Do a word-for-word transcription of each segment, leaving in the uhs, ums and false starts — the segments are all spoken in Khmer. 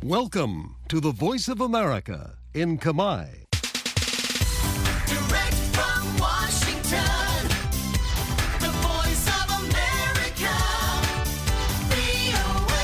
Welcome to the Voice of America in Kamai. Direct from Washington, the Voice of America, វី អូ เอ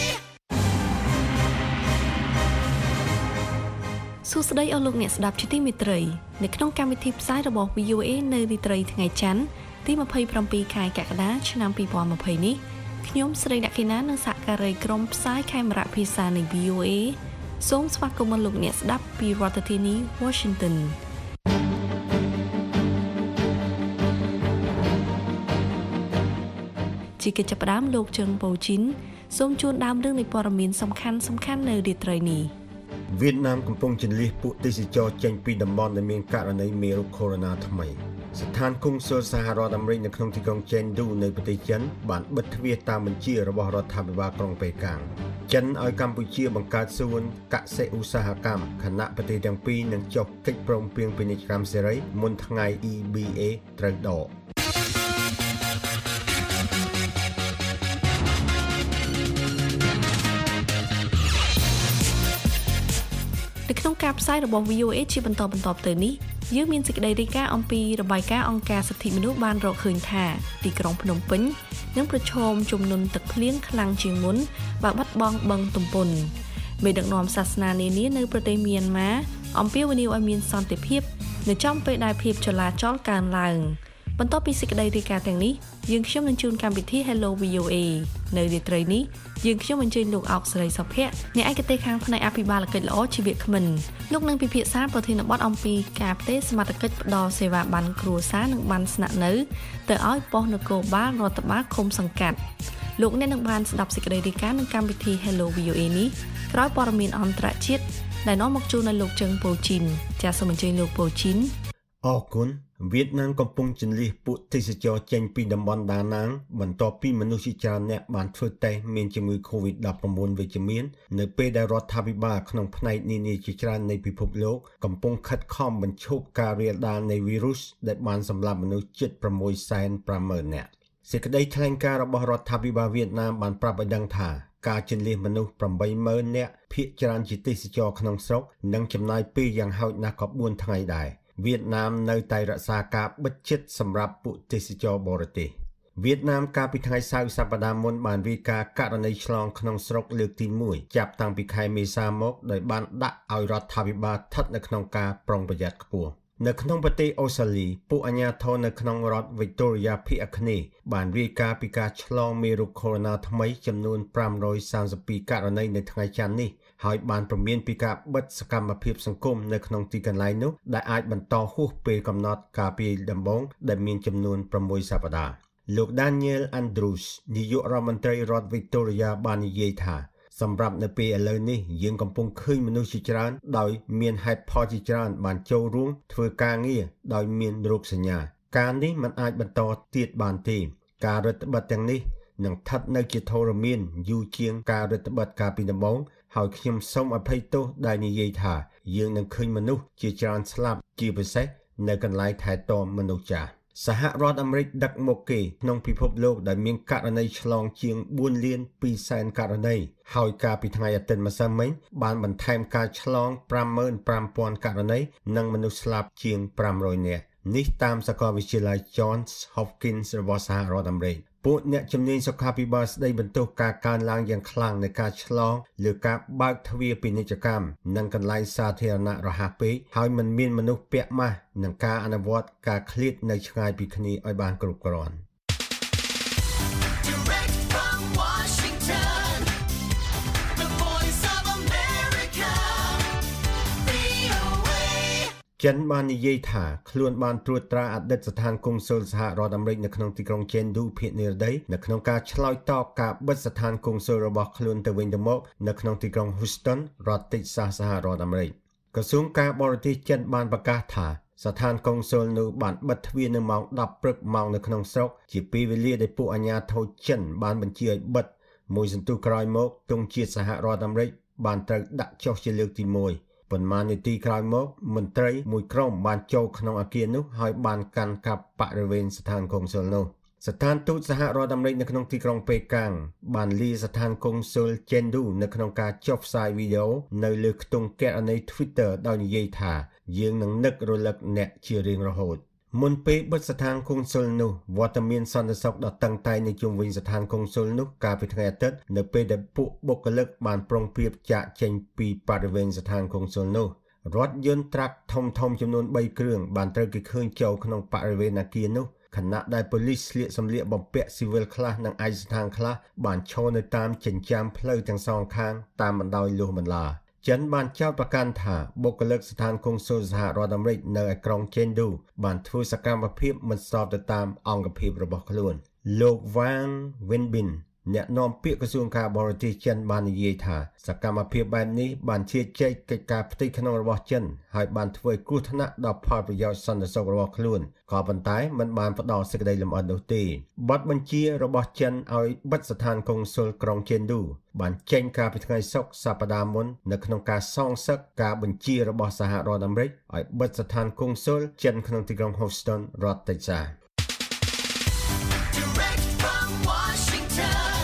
សួស្តីអស់លោកអ្នកស្ដាប់ជាទីមេត្រីនៅក្នុងកម្មវិធីផ្សាយរបស់ វី អូ เอ នៅរាត្រីថ្ងៃច័ន្ទទីยี่สิบเจ็ดខែកក្កដាឆ្នាំยี่สิบยี่สิบនេះខ្ញុំស្រីអ្នកកេណានិងសហការីក្រុមផ្សាយខេមរៈភាសានៃ វី អូ เอ សូមស្វាគមន៍លោកអ្នកស្ដាប់ពីរដ្ឋធានី Washington ជាកិច្ចចាប់ផ្ដើមលោកជើងប៉ូជីនសូមជូនដើមរឿងនៃព័ត៌មានសំខាន់សំខាន់នៅរាត្រីនេះវៀតណាមកំពុងជន្លៀសពួកទេសចរចេញពីតំបន់ដែលមានករណីមេរោគកូវីដ -ថ្មី ស្ថានកុងស៊ុលសហរដ្ឋអាមេរិកនៅក្នុងទីក្រុងចេនឌូនៅប្រទេសចិនបានបិទទ្វារតាមបញ្ជារបស់រដ្ឋាភិបាលក្រុងប៉េកាំងចិនឲ្យកម្ពុជាបង្កើតសួនកសិឧស្សាហកម្មខណៈប្រទេសទាំងពីរនឹងចុះកិច្ចព្រមព្រៀងពាណិជ្ជកម្មសេរីមុនថ្ងៃ អ៊ី ប៊ី เอ ត្រូវដកនៅក្នុងការផ្សាយរបស់ វី អូ เอ ជាបន្តបន្ទាប់ទៅនេះយើងមានសេចក្តីរាយការណ៍អំពីរបាយការណ៍អង្គការសិទ្ធិមនុស្សបានរកឃើញថាទីក្រុងភ្នំពេញនឹងប្រឈមជំនន់ទឹកភ្លៀងខ្លាំងជាងមុនបើបាត់បង់បឹងទំពុនមេដឹកនាំសាសនានានានៅប្រទេសមីយ៉ាន់ម៉ាអំពាវនាវឲ្យមានសន្តិភាពនៅចំពេលដែលភាពចលាចលកើនឡើងបន្ទាប់ពីសេចក្តីរាយការណ៍ទាំងនេះយើងខ្ញុំនឹងជូនកម្មវិធី Hello វី អូ เอ នៅរាត្រីនេះយើងខ្ញុំអញ្ជើញលោកអោកស្រីសុភ័ក្រអ្នកឯកទេសខាងផ្នែកអភិបាលកិច្ចល្អជីវគ្មិនលោកនឹងពិភាក្សាប្រធានបទអំពីការផ្ទេរសមត្ថកិច្ចផ្ដល់សេវាប័ណ្ណគ្រួសារនិងប័ណ្ណស្នាក់នៅទៅឲ្យប៉ុស្តិ៍នគរបាលរដ្ឋបាលឃុំសង្កាត់លោកអ្នកនឹងបានស្ដាប់សេចក្តីរាយការណ៍នឹងកម្មវិធី Hello វី អូ เอ នេះក្រោយព័ត៌មានអន្តរជាតិដែលនាំមកជូនដល់លោកជើងប៉ូជីនចាសសូមអញ្ជើញលោកប៉ូជីនអរគុណវៀតណាមកំពុងជន្លៀសពួកទេសចរចេញពីតំបន់ដាណាងបន្ទាប់ពីមនុស្សជាច្រើនអ្នកបានធ្វើតេស្តមានជំងឺ កូវីដ -19 វិជ្ជមាននៅពេលដែលរដ្ឋាភិបាលក្នុងផ្នែកនានាជាច្រើននៃពិភពលោកកំពុងខិតខំបញ្ឈប់ការរាលដាលនៃវីរុសដែលបានសម្លាប់មនុស្សជិតប្រាំមួយសែនប្រាំម៉ឺននាក់សេចក្តីថ្លែងការណ៍របស់រដ្ឋាភិបាលវៀតណាមបានប្រាប់ឲ្យដឹងថាការជន្លៀសមនុស្សប្រាំបីម៉ឺននាក់ភាគច្រើនជាទេសចរក្នុងស្រុកនិងចំណាយពេលយ៉ាងហោចណាស់ក៏បួនថ្ងៃដែរវៀតណាមនៅតែរក្សាការបិទជិតសម្រាប់ពួកទេសចរបរទេសវៀតណាមកាលពីថ្ងៃសៅរ៍សប្តាហ៍មុនបានរាយការណ៍ករណីឆ្លងក្នុងស្រុកលើកទីមួយចាប់តាំងពីខែមេសាមកដោយបានដាក់ឲ្យរដ្ឋាភិបាលស្ថិតនៅក្នុងការប្រុងប្រយ័ត្នខ្ពស់នៅក្នុងប្រទេសអូស្ត្រាលីពួកអាជ្ញាធរនៅក្នុងរដ្ឋវីកតូរីយ៉ាភាគអាគ្នេយ៍បានរាយការណ៍ពីការឆ្លងមេរោគកូវីដ -ថ្មីចំនួនប្រាំរយសាមសិបពីរករណីនៅថ្ងៃច័ន្ទនេះហើយបានព្រមានពីការបិទសកម្មភាពសង្គមនៅក្នុងទីកន្លែងនោះដែលអាចបន្តហួសពេលកំណត់កាលពីដំបូងដែលមានចំនួនប្រាំមួយសប្តាហ៍លោក Daniel Andrews នាយករដ្ឋមន្ត្រីរដ្ឋ Victoria បាននិយាយថាសម្រាប់នៅពេលឥឡូវនេះយើងកំពុងឃើញមនុស្សជាច្រើនដោយមានហេតុផលជាច្រើនបានចូលរួមធ្វើការងារដោយមានរោគសញ្ញាការនេះមិនអាចបន្តទៀតបានទេការរដ្ឋបិទទាំងនេះនឹងស្ថិតនៅជាធរមានយូរជាងការរដ្ឋបិទកាលពីដំបូងហើយខ្ញុំសូមអភ័យទោសដែលនិយាយថាយើងនឹងឃើញមនុស្សជាច្រើនស្លាប់ជាពិសេសនៅកន្លែងថែទាំមនុស្សចាស់សហរដ្ឋអាមេរិកដឹកមុខគេក្នុងពិភពលោកដែលមានករណីឆ្លងជាងបួនលានពីរសែនករណីហើយកាលពីថ្ងៃអាទិត្យម្សិលមិញបានបន្ថែមការឆ្លងប្រាំម៉ឺនប្រាំពាន់ករណីនិងមនុស្សស្លាប់ជាងប្រាំរយនាក់នេះតាមសាកលវិទ្យាល័យ Johns Hopkins របស់សហរដ្ឋអាមេរិកពួកអ្នកជំនាញសុខាភិបាលស្ដីបន្ទោសការកើនឡើងយ៉ាងខ្លាំងនៃការឆ្លងលើការបើកទ្វារពាណិជ្ជកម្មនិងកន្លែងសាធារណៈរហ័សពេកហើយមិនមានមនុស្សពាក់ម៉ាស់និងការអនុវត្តការឃ្លាតនៅឆ្ងាយពីគ្នាឲ្យបានគ្រប់គ្រាន់ចិនបាននិយាយថាខ្លួនបានត្រួតត្រាអតីតស្ថានកុងស៊ុលសហរដ្ឋអាមេរិកនៅក្នុងទីក្រុងចេនឌូភាគនិរតីនៅក្នុងការឆ្លើយតបការបិទស្ថានកុងស៊ុលរបស់ខ្លួនទៅវិញទៅមកនៅក្នុងទីក្រុង Houston រដ្ឋ Texas សហរដ្ឋអាមេរិកក្រសួងការបរទេសចិនបានប្រកាសថាស្ថានកុងស៊ុលនោះបានបិទទ្វារនៅម៉ោងដប់ព្រឹកម៉ោងនៅក្នុងស្រុកជាពេលវេលាដែលពួកអាជ្ញាធរចិនបានបញ្ជាឲ្យបិទមួយសន្ទុះក្រោយមកទង់ជាតិសហរដ្ឋអាមេរិកបានត្រូវដាក់ចុះជាលើកទីមួយប៉ុន្មាននាទីក្រោយមកមន្ត្រីមួយក្រុមបានចូលក្នុងអគារនោះហើយបានកាន់កាប់បរិវេណស្ថានកុងស៊ុលនោះស្ថានទូតសហរដ្ឋអាមេរិកនៅក្នុងទីក្រុងប៉េកាំងបានលាស្ថានកុងស៊ុល Chengdu នៅក្នុងការចុះផ្សាយវីដេអូនៅលើខ្ទង់គណនី Twitter ដោយនិយាយថាយើងនឹងនឹករលឹកអ្នកជារៀងរហូតមុនពេលបិទស្ថានកុងស៊ុលនោះវត្តមានសន្តិសុខដ៏តឹងតែងនៅជុំវិញស្ថានកុងស៊ុលនោះកាលពីថ្ងៃអាទិត្យនៅពេលដែលពួកបុគ្គលិកបានប្រុងប្រៀបចាកចេញពីបរិវេណស្ថានកុងស៊ុលនោះរថយន្តត្រាក់ធំធំចំនួន3គ្រឿងបានត្រូវគេឃើញចូលក្នុងបរិវេណអគារនោះខណៈដែលប៉ូលីសស្លៀកសម្លៀកបំពាក់ស៊ីវិលខ្លះនិងឯកសណ្ឋានខ្លះបានឈរនៅតាមចិញ្ចើមផ្លូវទាំងសងខាងតាមបណ្ដោយលុះបន្លាចិនបានចោទប្រកាន់ថាបុគ្គលិកស្ថានកុងស៊ុលសហរដ្ឋអាមេរិកនៅឯក្រុង Chengdu បានធ្វើសកម្មភាពមិនស្របទៅតាមអង្គភាពរបស់ខ្លួនលោក Wang Wenbin អ្នកនាំពាក្យក្រសួងការបរទេសចិនបាននិយាយថាសកម្មភាពបែបនេះបានជៀសជែកកិច្ចការផ្ទៃក្នុងរបស់ចិនហើយបានធ្វើឲ្យគ្រោះថ្នាក់ដល់ផលប្រយោជន៍សន្តិសុខរបស់ខ្លួនក៏ប៉ុន្តែមិនបានផ្ដល់សេចក្តីលម្អិតនោះទេបទបញ្ជារបស់ចិនឲ្យបិទស្ថានកុងស៊ុលក្រុង Chengdu បានចេញកាលពីថ្ងៃសុក្រសប្តាហ៍មុននៅក្នុងការសងសឹកការបញ្ជារបស់សហរដ្ឋអាមេរិកឲ្យបិទស្ថានកុងស៊ុលចិនក្នុងទីក្រុង Houston រដ្ឋ Texas Direct from Washington,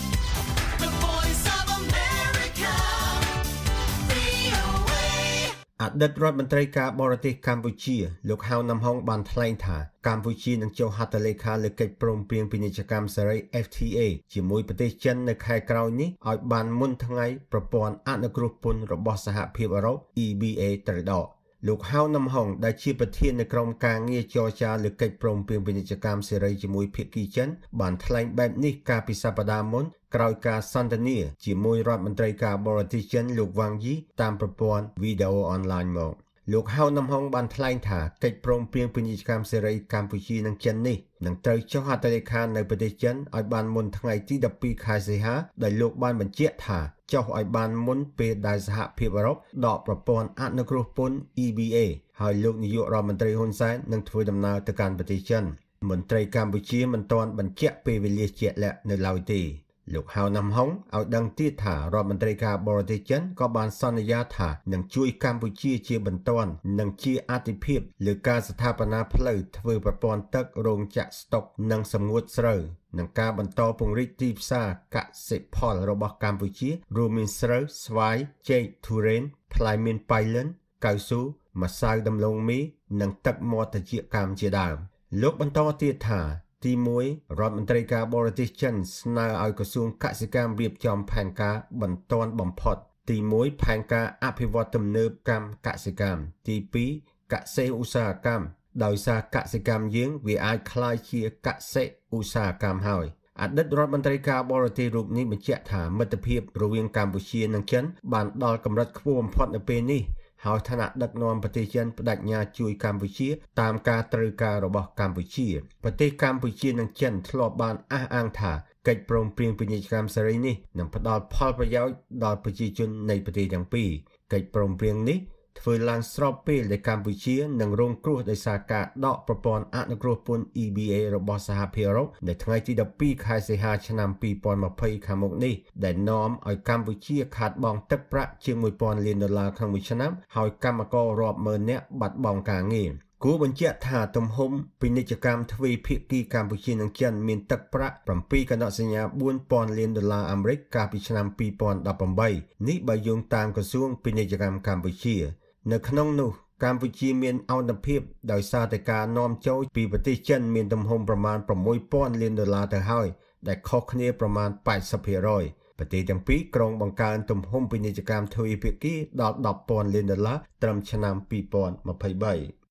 the voice of America, វី អូ เอអតីតរដ្ឋមន្ត្រីការបរទេសកម្ពុជាលោកហៅណាំហុងបានថ្លែងថាកម្ពុជានឹងចុះហត្ថលេខាលើកិច្ចព្រមព្រៀងពាណិជ្ជកម្មសេរី F T A ជាមួយប្រទេសចិននៅខែក្រោយនេះឲ្យបានមុនថ្ងៃប្រព័ន្ធអនុគ្រោះពន្ធរបស់សហភាពអឺរ៉ុប E B A ត្រូវដកលោកហៅណាំហុងដែលជាប្រធាននៃក្រុមការងារចរចាលើកិច្ចព្រមព្រៀងពាណិជ្ជកម្មសេរីជាមួយភាគីចិនបានថ្លែងបែបនេះកាលពីសប្តាហ៍មុនក្រោយការសន្ទនាជាមួយរដ្ឋមន្ត្រីការបរទេសចិនលោកវ៉ាងយីតាមប្រព័ន្ធវីដេអូអនឡាញមកលោកហៅណាំហុងបានថ្លែងថាកិច្ចព្រមព្រៀងពាណិជ្ជកម្មសេរីកម្ពុជានិងចិននេះនឹងត្រូវចុះហត្ថលេខានៅប្រទេសចិនឲ្យបានមុនថ្ងៃទីដប់ពីរខែសីហាដែលលោកបានបញ្ជាក់ថាចុះឲ្យបានមុនពេលដែលសហភាពអឺរ៉ុបដកប្រព័ន្ធអនុគ្រោះពន្ធ E B A ហើយលោកនាយករដ្ឋមន្ត្រីហ៊ុនសែននឹងធ្វើដំណើរទៅកាន់ប្រទេសចិនមន្ត្រីកម្ពុជាមិនទាន់បញ្ជាក់ពេលវេលាជាក់លាក់នៅឡើយទេលោកហៅណាំហុងឲ្យដឹងទៀតថារដ្ឋមន្ត្រីការបរទេសចិនក៏បានសន្យាថានឹងជួយកម្ពុជាជាបន្ទាន់និងជាអាទិភាពលើការស្ថាបនាផ្លូវធ្វើប្រព័ន្ធទឹករោងចក្រស្តុកនិងសម្ងួតស្រូវនិងការបន្តពង្រីកទីផ្សារកសិផលរបស់កម្ពុជារួមមានស្រូវស្វាយចេកទុរេនផ្លែមៀនប៉ៃលិនកៅស៊ូម្សៅដំឡូងមីនិងទឹកមាត់ត្រចៀកកម្មជាដើមលោកបន្តទៀតថាទីមួយរដ្ឋមន្ត្រីការបរទេសចិនស្នើឲ្យក្រសួងកសិកម្មរៀបចំផែនការបន្ទាន់បំផុតទីមួយផែនការអភិវឌ្ឍទំនើបកម្មកសិកម្មទីពីរកសិឧស្សាហកម្មដោយសារកសិកម្មយើងវាអាចคล้ายជាកសិឧស្សាហកម្មហើយអតីតរដ្ឋមន្ត្រីការបរទេសរូបនេះបញ្ជាក់ថាមិត្តភាពរវាងកម្ពុជានិងចិនបានដល់កម្រិតខ្ពស់បំផុតនៅពេលនេះហើយឋានៈដឹកនាំប្រទេសចិនបដិញ្ញាជួយកម្ពុជាតាមការត្រូវការរបស់កម្ពុជាប្រទេសកម្ពុជានិងចិនធ្លាប់បានអះអាងថាកិច្ចព្រមព្រៀងពាណិជ្ជកម្មសេរីនេះនឹងផ្ដល់ផលប្រយោជន៍ដល់ប្រជាជននៃប្រទេសទាំងពីរកិច្ចព្រមព្រៀងនេះធ្វើឡើងស្របពេលដែលកម្ពុជានឹងរងគ្រោះដោយសារការដកប្រព័ន្ធអនុគ្រោះពន្ធ E B A របស់សហភាពអឺរ៉ុបនៅថ្ងៃទីដប់ពីរខែសីហាឆ្នាំពីរពាន់ម្ភៃខាងមុខនេះដែលនាំឲ្យកម្ពុជាខាតបង់ទឹកប្រាក់ជាងមួយពាន់លានដុល្លារក្នុងមួយឆ្នាំហើយកម្មកររាប់ម៉ឺននាក់បាត់បង់ការងារគួរបញ្ជាក់ថាទំហំពាណិជ្ជកម្មទ្វេភាគីកម្ពុជានិងចិនមានទឹកប្រាក់ប្រាំពីរកណ្ដកសញ្ញាបួនពាន់លានដុល្លារអាមេរិកកាលពីឆ្នាំពីរពាន់ដប់ប្រាំបីនេះបើយោងតាមក្រសួងពាណិជ្ជកម្មកម្ពុជានៅក្នុងនោះកម្ពុជាមានអនុភាពដោយសារតែការនាំចូលពីប្រទេសចិនមានទំហំប្រមាណប្រាំមួយពាន់លានដុល្លារទៅហើយដែលខុសគ្នាប្រមាណប៉ែតសិបភាគរយប្រទេសទាំងពីរក្រុងបង្កើនទំហំពាណិជ្ជកម្មទ្វេភាគីដល់ដប់ពាន់លានដុល្លារត្រឹមឆ្នាំពីរពាន់ម្ភៃបី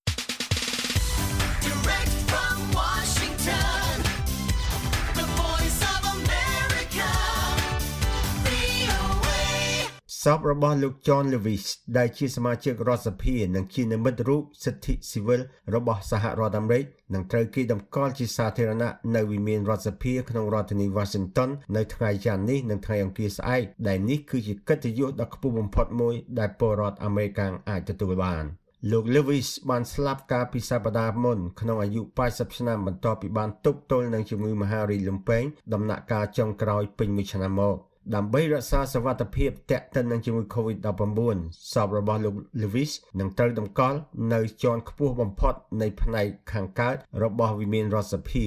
Direct from Washington, the voice of America, វី អូ เอសពរបស់លោក John Lewis ដែលជាសមាជិករដ្ឋសភានិងជានិមិត្តរូបសិទ្ធិស៊ីវិលរបស់សហរដ្ឋអាមេរិកនឹងត្រូវគេតម្កល់ជាសាធារណៈនៅវិមានរដ្ឋសភាក្នុងរដ្ឋធានី Washington នៅថ្ងៃច័ន្ទនេះនិងថ្ងៃអង្គារស្អែកដែលនេះគឺជាកិត្តិយសដ៏ខ្ពស់បំផុតមួយដែលពលរដ្ឋអាមេរិកអាចទទួលបានលោក Lewis បានស្លាប់កាលពីសប្តាហ៍មុនក្នុងអាយុប៉ែតសិបឆ្នាំបន្ទាប់ពីបានទប់ទល់នឹងជំងឺមហារីកលំពែងដំណាក់កាលចុងក្រោយពេញមួយឆ្នាំមកដើម្បីរក្សាសុវត្ថិភាពទាក់ទិននឹងជំងឺ COVID ដប់ប្រាំបួន សពរបស់លោក Lewis នឹងត្រូវតម្កល់នៅជាន់ខ្ពស់បំផុតនៃផ្នែកខាងកើតរបស់វិមានរដ្ឋសភា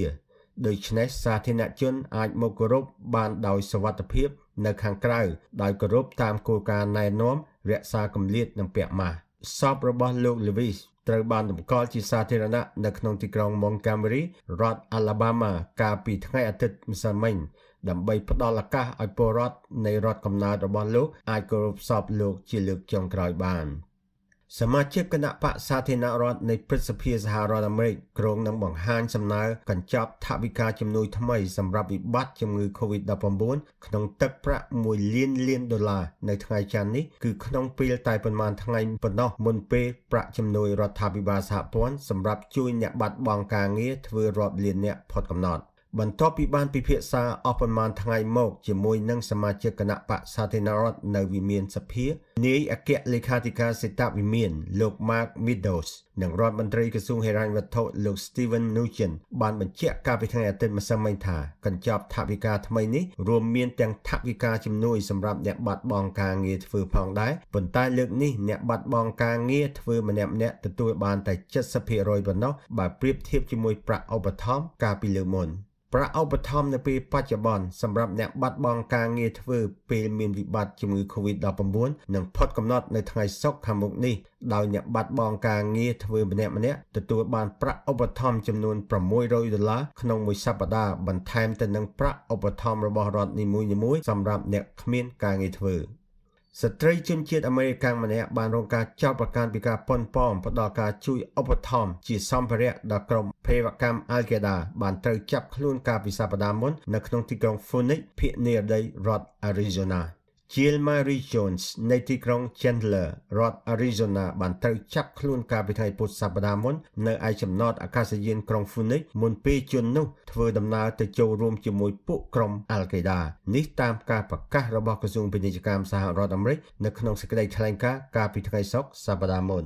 ដូច្នេះសាធារណជនអាចមកគោរពបានដោយសុវត្ថិភាពនៅខាងក្រៅដោយគោរពតាមគោលការណ៍ណែនាំរក្សាគម្លាតនិងពាក់ម៉ាស់សពរបស់លោក Lewis ត្រូវបានតម្កល់ជាសាធារណៈនៅក្នុងទីក្រុង Montgomery រដ្ឋ Alabama កាលពីថ្ងៃអាទិត្យម្សិលមិញដើម្បីផ្ដល់ឱកាសឲ្យពលរដ្ឋនៃរដ្ឋកំណើតរបស់លោកអាចគោរពសពលោកជាលើកចុងក្រោយបានសមាជិកគណៈបក្សសាធារណរដ្ឋនៃព្រឹទ្ធសភាសហរដ្ឋអាមេរិកក្រុងនឹងបង្ហាញសំណើកញ្ចប់ថវិកាជំនួយថ្មីសម្រាប់វិបត្តិជំងឺ COVID ដប់ប្រាំបួន ក្នុងទឹកប្រាក់មួយលានលានដុល្លារនៅថ្ងៃច័ន្ទនេះគឺក្នុងពេលតែប៉ុន្មានថ្ងៃប៉ុណ្ណោះមុនពេលប្រាក់ជំនួយរដ្ឋាភិបាលសហព័ន្ធសម្រាប់ជួយអ្នកបាត់បង់ការងារធ្វើរាប់លានអ្នកផុតកំណត់បន្ទាប់ពីបានពិភាក្សាអស់ប្រមាណថ្ងៃមកជាមួយនឹងសមាជិកគណៈបក្សសាធារណរដ្ឋនៅវិមានសភានាយអគ្គលេខាធិការសេតវិមានលោក Mark Meadows និងរដ្ឋមន្ត្រីក្រសួងហិរញ្ញវត្ថុលោក Steven Mnuchin បានបញ្ជាក់កាលពីថ្ងៃអាទិត្យម្សិលមិញថាកញ្ចប់ថវិកាថ្មីនេះរួមមានទាំងថវិកាជំនួយសម្រាប់អ្នកបាត់បង់ការងារធ្វើផងដែរប៉ុន្តែលើកនេះអ្នកបាត់បង់ការងារធ្វើម្នាក់ៗទទួលបានតែ เจ็ดสิบเปอร์เซ็นต์ ប៉ុណ្ណោះបើប្រៀបធៀបជាមួយប្រាក់ឧបត្ថម្ភកាលពីលើកមុនប្រាក់ឧបត្ថម្ភនៅពេលបច្ចុប្បន្នសម្រាប់អ្នកបាត់បង់ការងារធ្វើពេលមានវិបត្តិជំងឺ COVID ដប់ប្រាំបួន និងផុតកំណត់នៅថ្ងៃសុក្រខាងមុខនេះដោយអ្នកបាត់បង់ការងារធ្វើម្នាក់ម្នាក់ទទួលបានប្រាក់ឧបត្ថម្ភចំនួនប្រាំមួយរយដុល្លារក្នុងមួយសប្តាហ៍បន្ថែមទៅនឹងប្រាក់ឧបត្ថម្ភរបស់រដ្ឋនីមួយៗសម្រាប់អ្នកគ្មានការងារធ្វើស្ត្រីជនជាតិអាមេរិកម្នាក់បានរងការចោទប្រកាន់ពីការប៉ុនប៉ងផ្ដល់ការជួយឧបត្ថម្ភជាសម្ភារៈដល់ក្រុមភេរវកម្ម Al-Qaeda បានត្រូវចាប់ខ្លួនកាលពីសប្តាហ៍មុននៅក្នុងទីក្រុង Phoenix ភាគនិរតីរដ្ឋ Arizona Jill Marie Jones នៃទីក្រុង Chandler រដ្ឋ Arizona បានត្រូវចាប់ខ្លួនកាលពីថ្ងៃពុធសប្តាហ៍មុននៅឯចំណតអាកាសយានក្រុង Phoenix មុនពេលជននោះធ្វើដំណើរទៅចូលរួមជាមួយពួកក្រុម Al-Qaeda នេះតាមការប្រកាសរបស់ក្រសួងពាណិជ្ជកម្មសហរដ្ឋអាមេរិកនៅក្នុងសេចក្តីថ្លែងការណ៍កាលពីថ្ងៃសុក្រសប្តាហ៍មុន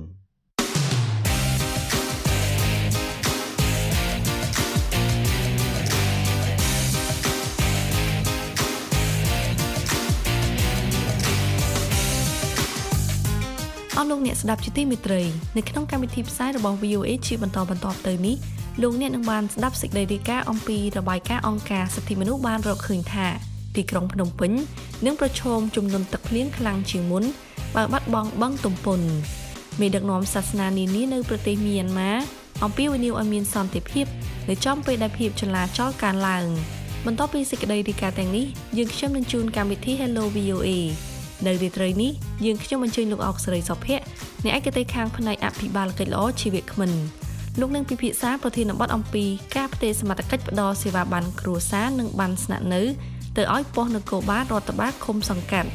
អស់លោកអ្នកស្ដាប់ជាទីមេត្រីនៅក្នុងកម្មវិធីផ្សាយរបស់ វី អូ เอ ជាបន្តបន្តទៅនេះលោកអ្នកនឹងបានស្ដាប់សេចក្តីរាយការណ៍អំពីរបាយការណ៍អង្គការសិទ្ធិមនុស្សបានរកឃើញថាទីក្រុងភ្នំពេញនឹងប្រឈមជំនន់ទឹកភ្លៀងខ្លាំងជាងមុនបើបាត់បង់បឹងទំពុនមេដឹកនាំសាសនានានានៅប្រទេសមីយ៉ាន់ម៉ាអំពាវនាវឲ្យមានសន្តិភាពនៅចំពេលដែលភាពចលាចលកើនឡើងបន្ទាប់ពីសេចក្តីរាយការណ៍ទាំងនេះយើងខ្ញុំនឹងជូនកម្មវិធី Hello វី អូ เอនៅរាត្រីនេះយើងខ្ញុំអញ្ជើញលោកអុកសេរីសុភ័ក្រអ្នកឯកទេសខាងផ្នែកអភិបាលកិច្ចល្អជីវៈគ្មិនលោកនឹងពិភាក្សាប្រធានបទអំពីការផ្ទេរសមត្ថកិច្ចផ្ដល់សេវាប័ណ្ណគ្រួសារនិងប័ណ្ណស្នាក់នៅទៅឲ្យប៉ុស្តិ៍នគរបាលរដ្ឋបាលឃុំសង្កាត់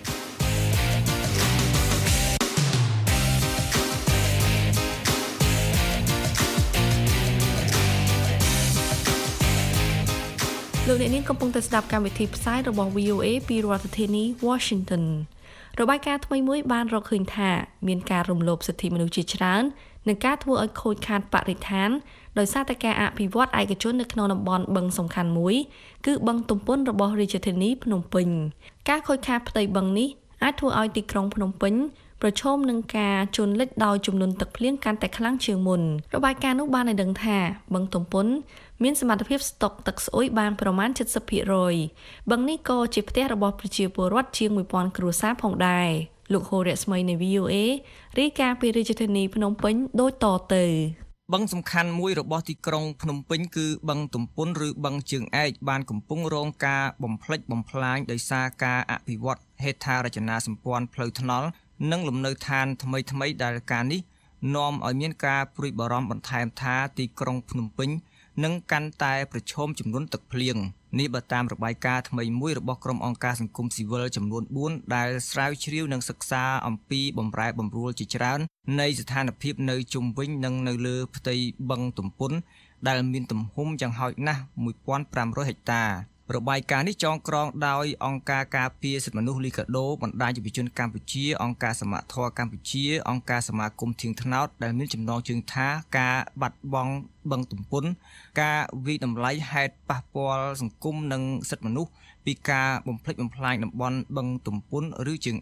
លោកអ្នកនាងកំពុងតែស្ដាប់កម្មវិធីផ្សាយរបស់ វី អូ เอ ពីរដ្ឋធានី Washington របាយការណ៍ថ្មីមួយបានរកឃើញថាមានការរំលោភសិទ្ធិមនុស្សជាច្រើននិងការធ្វើឲ្យខូចខាតបរិស្ថានដោយសារតែការអភិវឌ្ឍឯកជននៅក្នុងតំបន់បឹងសំខាន់មួយគឺបឹងទំពុនរបស់រាជធានីភ្នំពេញការខូចខាតផ្ទៃបឹងនេះអាចធ្វើឲ្យទីក្រុងភ្នំពេញប្រឈមនឹងការជន់លិចដោយចំនួនទឹកភ្លៀងកាន់តែខ្លាំងជាងមុនរបាយការណ៍នោះបានឲ្យដឹងថាបឹងទំពុនមានសមត្ថភាពស្តុកទឹកស្អុយបានប្រមាណ เจ็ดสิบเปอร์เซ็นต์ បឹងនេះក៏ជាផ្ទះរបស់ប្រជាពលរដ្ឋជាង មួយពាន់ គ្រួសារផងដែរលោកហូរៈស្មីនៃ វី អូ เอ រាយការណ៍ពីរាជធានីភ្នំពេញដូចតទៅបឹងសំខាន់មួយរបស់ទីក្រុងភ្នំពេញគឺបឹងទំពុនឬបឹងជើងឯកបានកំពុងរងការបំផ្លិចបំផ្លាញដោយសារការអភិវឌ្ឍហេដ្ឋារចនាសម្ព័ន្ធផ្លូវថ្នល់និងលំនៅឋានថ្មីថ្មីដែលការនេះនាំឲ្យមានការព្រួយបារម្ភបន្ថែមថាទីក្រុងភ្នំពេញនឹងកាន់តែប្រឈមចំនួនទឹកភ្លៀងនេះបើតាមរបាយការណ៍ថ្មីមួយរបស់ក្រុមអង្គការសង្គមស៊ីវិលចំនួនបួនដែលស្រាវជ្រាវនិងសិក្សាអំពីបម្រែបម្រួលជាច្រើននៃស្ថានភាពនៅជុំវិញនិងនៅលើផ្ទៃបឹងទំពុនដែលមានទំហំយ៉ាងហោចណាស់មួយពាន់ប្រាំរយហិកតារបាយការណ៍នេះចងក្រងដោយអង្គការការពារសិទ្ធិមនុស្សលីកាដូបណ្ដាញយុវជនកម្ពុជាអង្គការសមាធរកម្ពុជាអង្គការសមាគមធៀងថ្នោតដែលមានចំណងជើងថាការបាត់បង់បឹងទំពុនការវិតម្លៃហេតុប៉ះពាល់សង្គមនិងសិទ្ធិមនុស្សពីការបំផ្លិចបំផ្លាញតំបន់បឹងទំពុនឬជើងឯក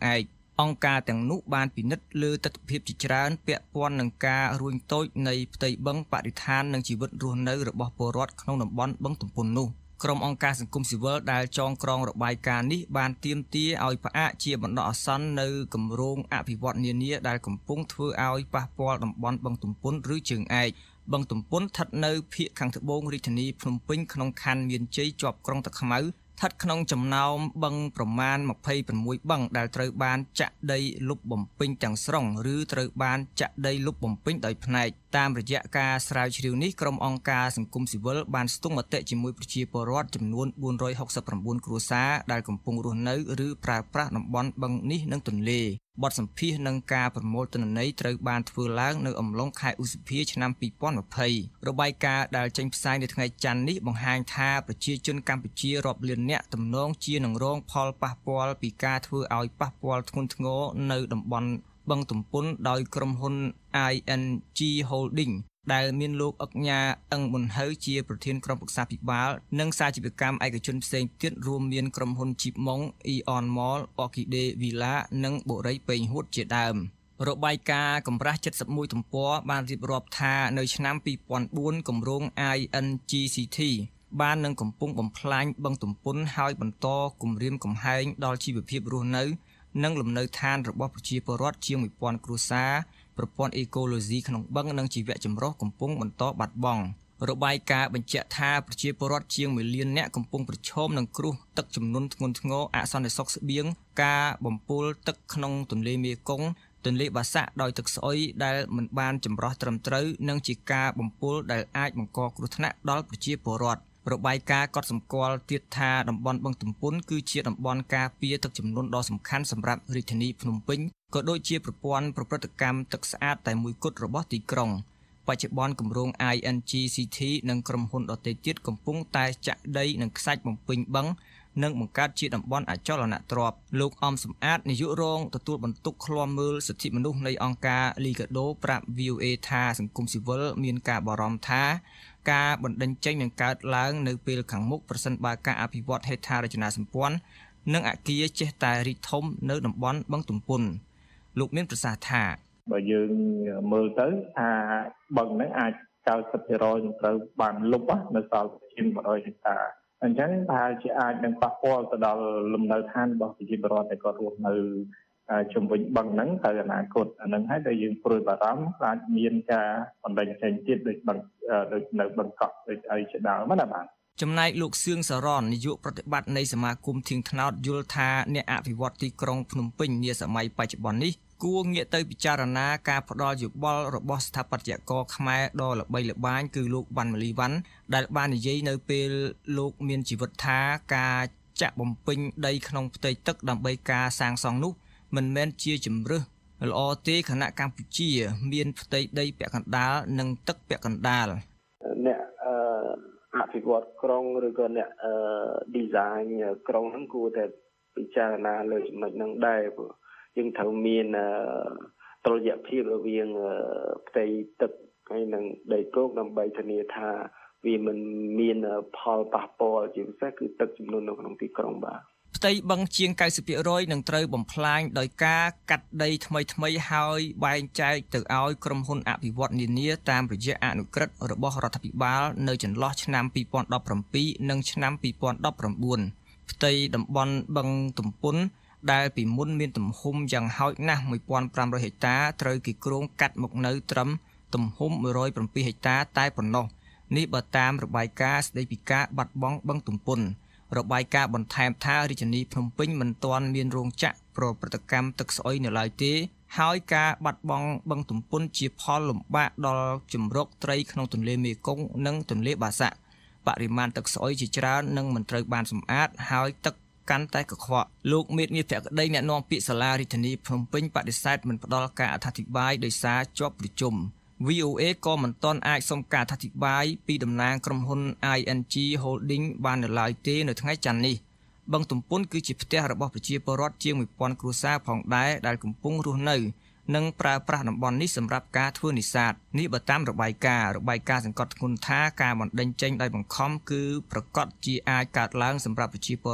អង្គការទាំងនោះបានពិនិត្យលើទស្សនវិជ្ជាច្រើនពាក់ព័ន្ធនឹងការរួញតូចនៃផ្ទៃបឹងបរិស្ថាននិងជីវិតរស់នៅរបស់ពលរដ្ឋក្នុងតំបន់បឹងទំពុននោះក្រុមអង្គការសង្គមស៊ីវិលដែលចងក្រងរបាយការណ៍នេះបានទាមទារឲ្យផ្អាកជាបណ្ដោះអាសន្ននៅគម្រោងអភិវឌ្ឍនានាដែលកំពុងធ្វើឲ្យប៉ះពាល់តំបន់បឹងទំពុនឬជើងឯកបឹងទំពុនស្ថិតនៅភាគខាងត្បូងរាជធានីភ្នំពេញក្នុងខណ្ឌមានជ័យជាប់ក្រុងតាខ្មៅស្ថិតក្នុងចំណោមបឹងប្រមាណម្ភៃប្រាំមួយបឹងដែលត្រូវបានចាក់ដីលុបបំពេញទាំងស្រុងឬត្រូវបានចាក់ដីលុបបំពេញដោយផ្នែកតាមរយៈការស្រាវជ្រាវនេះក្រុមអង្គការសង្គមស៊ីវិលបានស្ទង់មតិជាមួយប្រជាពលរដ្ឋចំនួនបួនរយហុកសិបប្រាំបួនគ្រួសារដែលកំពុងរស់នៅឬប្រើប្រាស់តំបន់បឹងនេះនិងទន្លេបទសម្ភាសន៍និងការប្រមូលទិន្នន័យត្រូវបានធ្វើឡើងនៅអំឡុងខែឧសភាឆ្នាំពីរពាន់ម្ភៃរបាយការណ៍ដែលចេញផ្សាយនៅថ្ងៃច័ន្ទនេះបង្ហាញថាប្រជាជនកម្ពុជារាប់លាននាក់ទំនងជានឹងរងផលប៉ះពាល់ពីការធ្វើឲ្យប៉ះពាល់ធ្ងន់ធ្ងរនៅតំបន់បឹងទំពុនដោយក្រុមហ៊ុន I N G Holding ដែលមានលោកអុកញ៉ាអឹងប៊ុនហៅជាប្រធានក្រុមប្រឹក្សាភិបាលនិងសាជីវកម្មឯកជនផ្សេងទៀតរួមមានក្រុមហ៊ុន Jeep Mong, Eon Mall, Orchidea Villa និងបុរីពេញហួតជាដើមរបាយការណ៍កម្រាស់七十មួយទំព័របានរៀបរាប់ថានៅឆ្នាំពីរពាន់បួនគម្រោង I N G C T បាននឹងកំពុងបំផ្លាញបឹងទំពុនហើយបន្តគំរាមកំហែងដល់ជីវភាពរស់នៅនិងលំនៅឋានរបស់ប្រជាពលរដ្ឋជាងមួយពាន់គ្រួសារប្រព័ន្ធអេកូឡូស៊ីក្នុងបឹងនិងជីវៈចម្រុះកំពុងបន្តបាត់បង់របាយការណ៍បញ្ជាក់ថាប្រជាពលរដ្ឋជាងមួយលាននាក់កំពុងប្រឈមនឹងគ្រោះទឹកជំនន់ធ្ងន់ធ្ងរអសន្តិសុខស្បៀងការបំពុលទឹកក្នុងទន្លេមេគង្គទន្លេបាសាក់ដោយទឹកស្អុយដែលមិនបានចម្រោះត្រឹមត្រូវនិងជាការបំពុលដែលអាចបង្កគ្រោះថ្នាក់ដល់ប្រជាពលរដ្ឋរបាយការណ៍ក៏សម្គាល់ទៀតថាតំបន់បឹងទំពុនគឺជាតំបន់ការពារទឹកជំនន់ដ៏សំខាន់សម្រាប់រាជធានីភ្នំពេញក៏ដូចជាប្រព័ន្ធប្រព្រឹត្តកម្មទឹកស្អាតតែមួយគត់របស់ទីក្រុងបច្ចុប្បន្នគម្រោង I N G C T និងក្រុមហ៊ុនដទៃទៀតកំពុងតែចាក់ដីនិងខ្សាច់បំពេញបឹងនិងបង្កើតជាតំបន់អចលនទ្រព្យលោកអំសំអាតនាយករងទទួលបន្ទុកឃ្លាំមើលសិទ្ធិមនុស្សនៃអង្គការ Liga do ប្រាប់ V O A ថាសង្គមស៊ីវិលមានការបារម្ភថាការបណ្តេញចេញនឹងកើតឡើងនៅពេលខាងមុខប្រសិនបើការអភិវឌ្ឍហេដ្ឋារចនាសម្ព័ន្ធនិងអគារចេះតែរីកធំនៅតំបន់បឹងទំពុនលោកមានប្រសាសន៍ថាបើយើងមើលទៅថាបឹងហ្នឹងអាច九十ភាគរយ នឹងត្រូវបានលុបនៅសល់ជាងmột trămហិកតាអញ្ចឹងថាជាអាចនឹងប៉ះពាល់ទៅដល់លំនៅឋានរបស់ប្រជាពលរដ្ឋដែលគាត់រស់នៅជំវិញបឹងហ្នឹងទៅអនាគតអាហ្នឹងហើយដែលយើងព្រួយបារម្ភអាចមានការបណ្ដេញចេញទៀតដូចបឹងដូចនៅបឹងកក់ដូចអីជាដើមណាបាទចំណែកលោកសឿងសរននាយកប្រតិបត្តិនៃសមាគមធៀងថ្នោតយល់ថាអ្នកអភិវឌ្ឍទីក្រុងភ្នំពេញនាសម័យបច្ចុប្បន្ននេះគួរងាកទៅពិចារណាការផ្ដល់យោបល់របស់ស្ថាបត្យករខ្មែរដ៏ល្បីល្បាញគឺលោកវ៉ាន់ម៉ាលីវ៉ាន់ដែលបាននិយាយនៅពេលលោកមានជីវិតថាការចាក់បំពេញដីក្នុងផ្ទៃទឹកដើម្បីការសាងសង់នោះមិនមែនជាជំរើសល្អទេខណៈកម្ពុជាមានផ្ទៃដីពាក់កណ្ដាលនិងទឹកពាក់កណ្ដាលអ្នកអឺអភិវឌ្ឍក្រុងឬក៏អ្នកអឺ design ក្រុងហ្នឹងគួរតែពិចារណាលើចំណុចហ្នឹងដែរព្រោះយើងត្រូវមានតុល្យភាពរវាងផ្ទៃទឹកហើយនិងដីគោកដើម្បីធានាថាវាមិនមានផលប៉ះពាល់ជាពិសេសគឺទឹកជំនន់នៅក្នុងទីក្រុងបាទផ្ទៃបឹងជាង九十ភាគរយ នឹងត្រូវបំផ្លាញដោយការកាត់ដីថ្មីថ្មីហើយបែងចែកទៅឲ្យក្រុមហ៊ុនអភិវឌ្ឍនានាតាមរយៈអនុក្រឹត្យរបស់រដ្ឋាភិបាលនៅចន្លោះឆ្នាំពីរពាន់ដប់ប្រាំពីរនិងឆ្នាំពីរពាន់ដប់ប្រាំបួនផ្ទៃតំបន់បឹងទំពុនដែលពីមុនមានទំហំយ៉ាងហោចណាស់một nghìn năm trămហិកតាត្រូវគេគ្រោងកាត់មកនៅត្រឹមទំហំmột trăm bảyហិកតាតែប៉ុណ្ណោះនេះបើតាមរបាយការណ៍ស្ដីពីការបាត់បង់បឹងទំពុនរបាយការណ៍បន្ថែមថារាជធានីភ្នំពេញមិនទាន់មានរោងចក្រប្រព្រឹត្តកម្មទឹកស្អុយនៅឡើយទេហើយការបាត់បង់បឹងទំពុនជាផលលំបាកដល់ជំរកត្រីក្នុងទន្លេមេគង្គនិងទន្លេបាសាក់បរិមាណទឹកស្អុយជាច្រើននឹងមិនត្រូវបានសម្អាតហើយទឹកកាន់តែកខ្វក់លោកមេតមាសភក្តីអ្នកនាំពាក្យសាលារាជធានីភ្នំពេញបដិសេធមិនផ្ដល់ការអធិប្បាយដោយសារជាប់ប្រជុំ V O A ក៏មិនទាន់អាចសុំការអធិប្បាយពីតំណាងក្រុមហ៊ុន I N G Holding បាននៅឡើយទេនៅថ្ងៃច័ន្ទនេះបឹងទំពុនគឺជាផ្ទះរបស់ប្រជាពលរដ្ឋជាងmột nghìnគ្រួសារផងដែរដែលកំពុងរស់នៅនិងប្រើប្រាស់តំបន់នេះសម្រាប់ការធ្វើនេសាទនេះបើតាមរបាយការណ៍របាយការណ៍សង្កត់ធ្ងន់ថាការបណ្តេញចេញដោយបង្ខំគឺប្រកាសជាអាចកើតឡើងសម្រាប់ប្រជាពលរដ្ឋ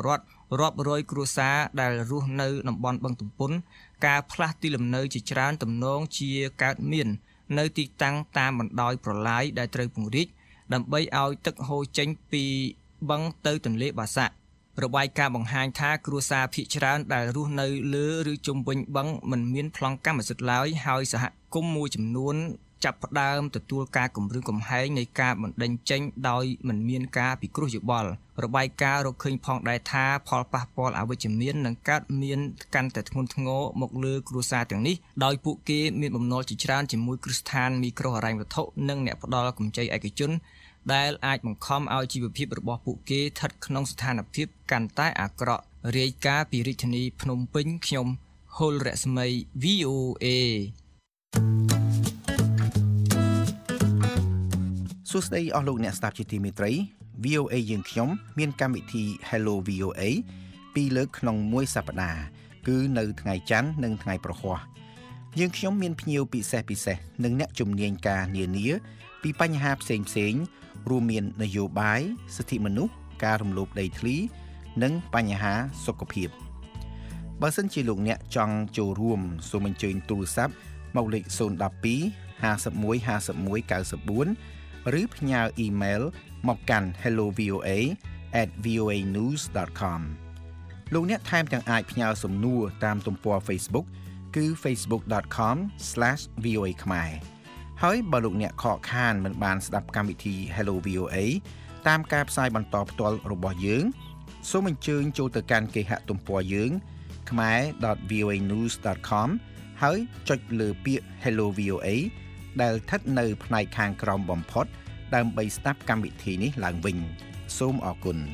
រាប់រយគ្រួសារដែលរស់នៅតំបន់បឹងទំពុនការផ្លាស់ទីលំនៅជាច្រើនទំនងជាកើតមាននៅទីតាំងតាមបណ្ដោយប្រឡាយដែលត្រូវពង្រីកដើម្បីឲ្យទឹកហូរចេញពីបឹងទៅទន្លេបាសាក់របាយការណ៍បង្ហាញថាគ្រួសារភាគច្រើនដែលរស់នៅលើឬជុំវិញបឹងមិនមានប្លង់កម្មសិទ្ធិឡើយហើយសហគមន៍មួយចំនួនចាប់ផ្ដើមទទួលការគំរាមកំហែងនៃការបណ្តេញចេញដោយមិនមានការពិគ្រោះយោបល់របាយការណ៍រកឃើញផងដែរថាផលប៉ះពាល់អវិជ្ជមាននឹងកើតមានកាន់តែធ្ងន់ធ្ងរមកលើគ្រួសារទាំងនេះដោយពួកគេមានបំណុលជាច្រើនជាមួយគ្រឹះស្ថានមីក្រូហិរញ្ញវត្ថុនិងអ្នកផ្ដល់កម្ចីឯកជនដែលអាចបង្ខំឲ្យជីវភាពរបស់ពួកគេស្ថិតក្នុងស្ថានភាពកាន់តែអាក្រក់រាយការណ៍ពីរាជធានីភ្នំពេញខ្ញុំហុលរស្មី វី អូ เอសួស្តីអស់លោកអ្នកស្ដាប់ជាទីមេត្រី វី អូ เอ យើងខ្ញុំមានកម្មវិធី Hello វី អូ เอ ពីរលើកក្នុងមួយសប្តាហ៍គឺនៅថ្ងៃច័ន្ទនិងថ្ងៃប្រហ័សយើងខ្ញុំមានភ្ញៀវពិសេសពិសេសនិងអ្នកជំនាញការនានាពីបញ្ហាផ្សេងផ្សេងរួមមាននយោបាយសិទ្ធិមនុស្សការរំលោភដីធ្លីនិងបញ្ហាសុខភាពបើសិនជាលោកអ្នកចង់ចូលរួមសូមអញ្ជើញទូរស័ព្ទមកលេខศูนย์ หนึ่ง สอง ห้า หนึ่ง ห้า หนึ่ง เก้า สี่ ឬផ្ញើអ៊ីមែលមកកាន់ hello v o a at v o a news dot com លោកអ្នកថែមទាំងអាចផ្ញើសំណួរតាមទំព័រ Facebook គឺ facebook dot com slash v o a ខ្មែរហើយបើលោកអ្នកខកខានមិនបានស្ដាប់កម្មវិធី Hello វី អូ เอ តាមការផ្សាយបន្តផ្ទាល់របស់យើងសូមអញ្ជើញចូលទៅកាន់គេហទំព័រយើង khmae dot v o a news dot com ហើយចុចលើពាក្យ Hello វី អូ เอ ដែលស្ថិតនៅផ្នែកខាងក្រោមបំផុតដើម្បីស្ដាប់កម្មវិធីនេះឡើងវិញសូមអរគុណ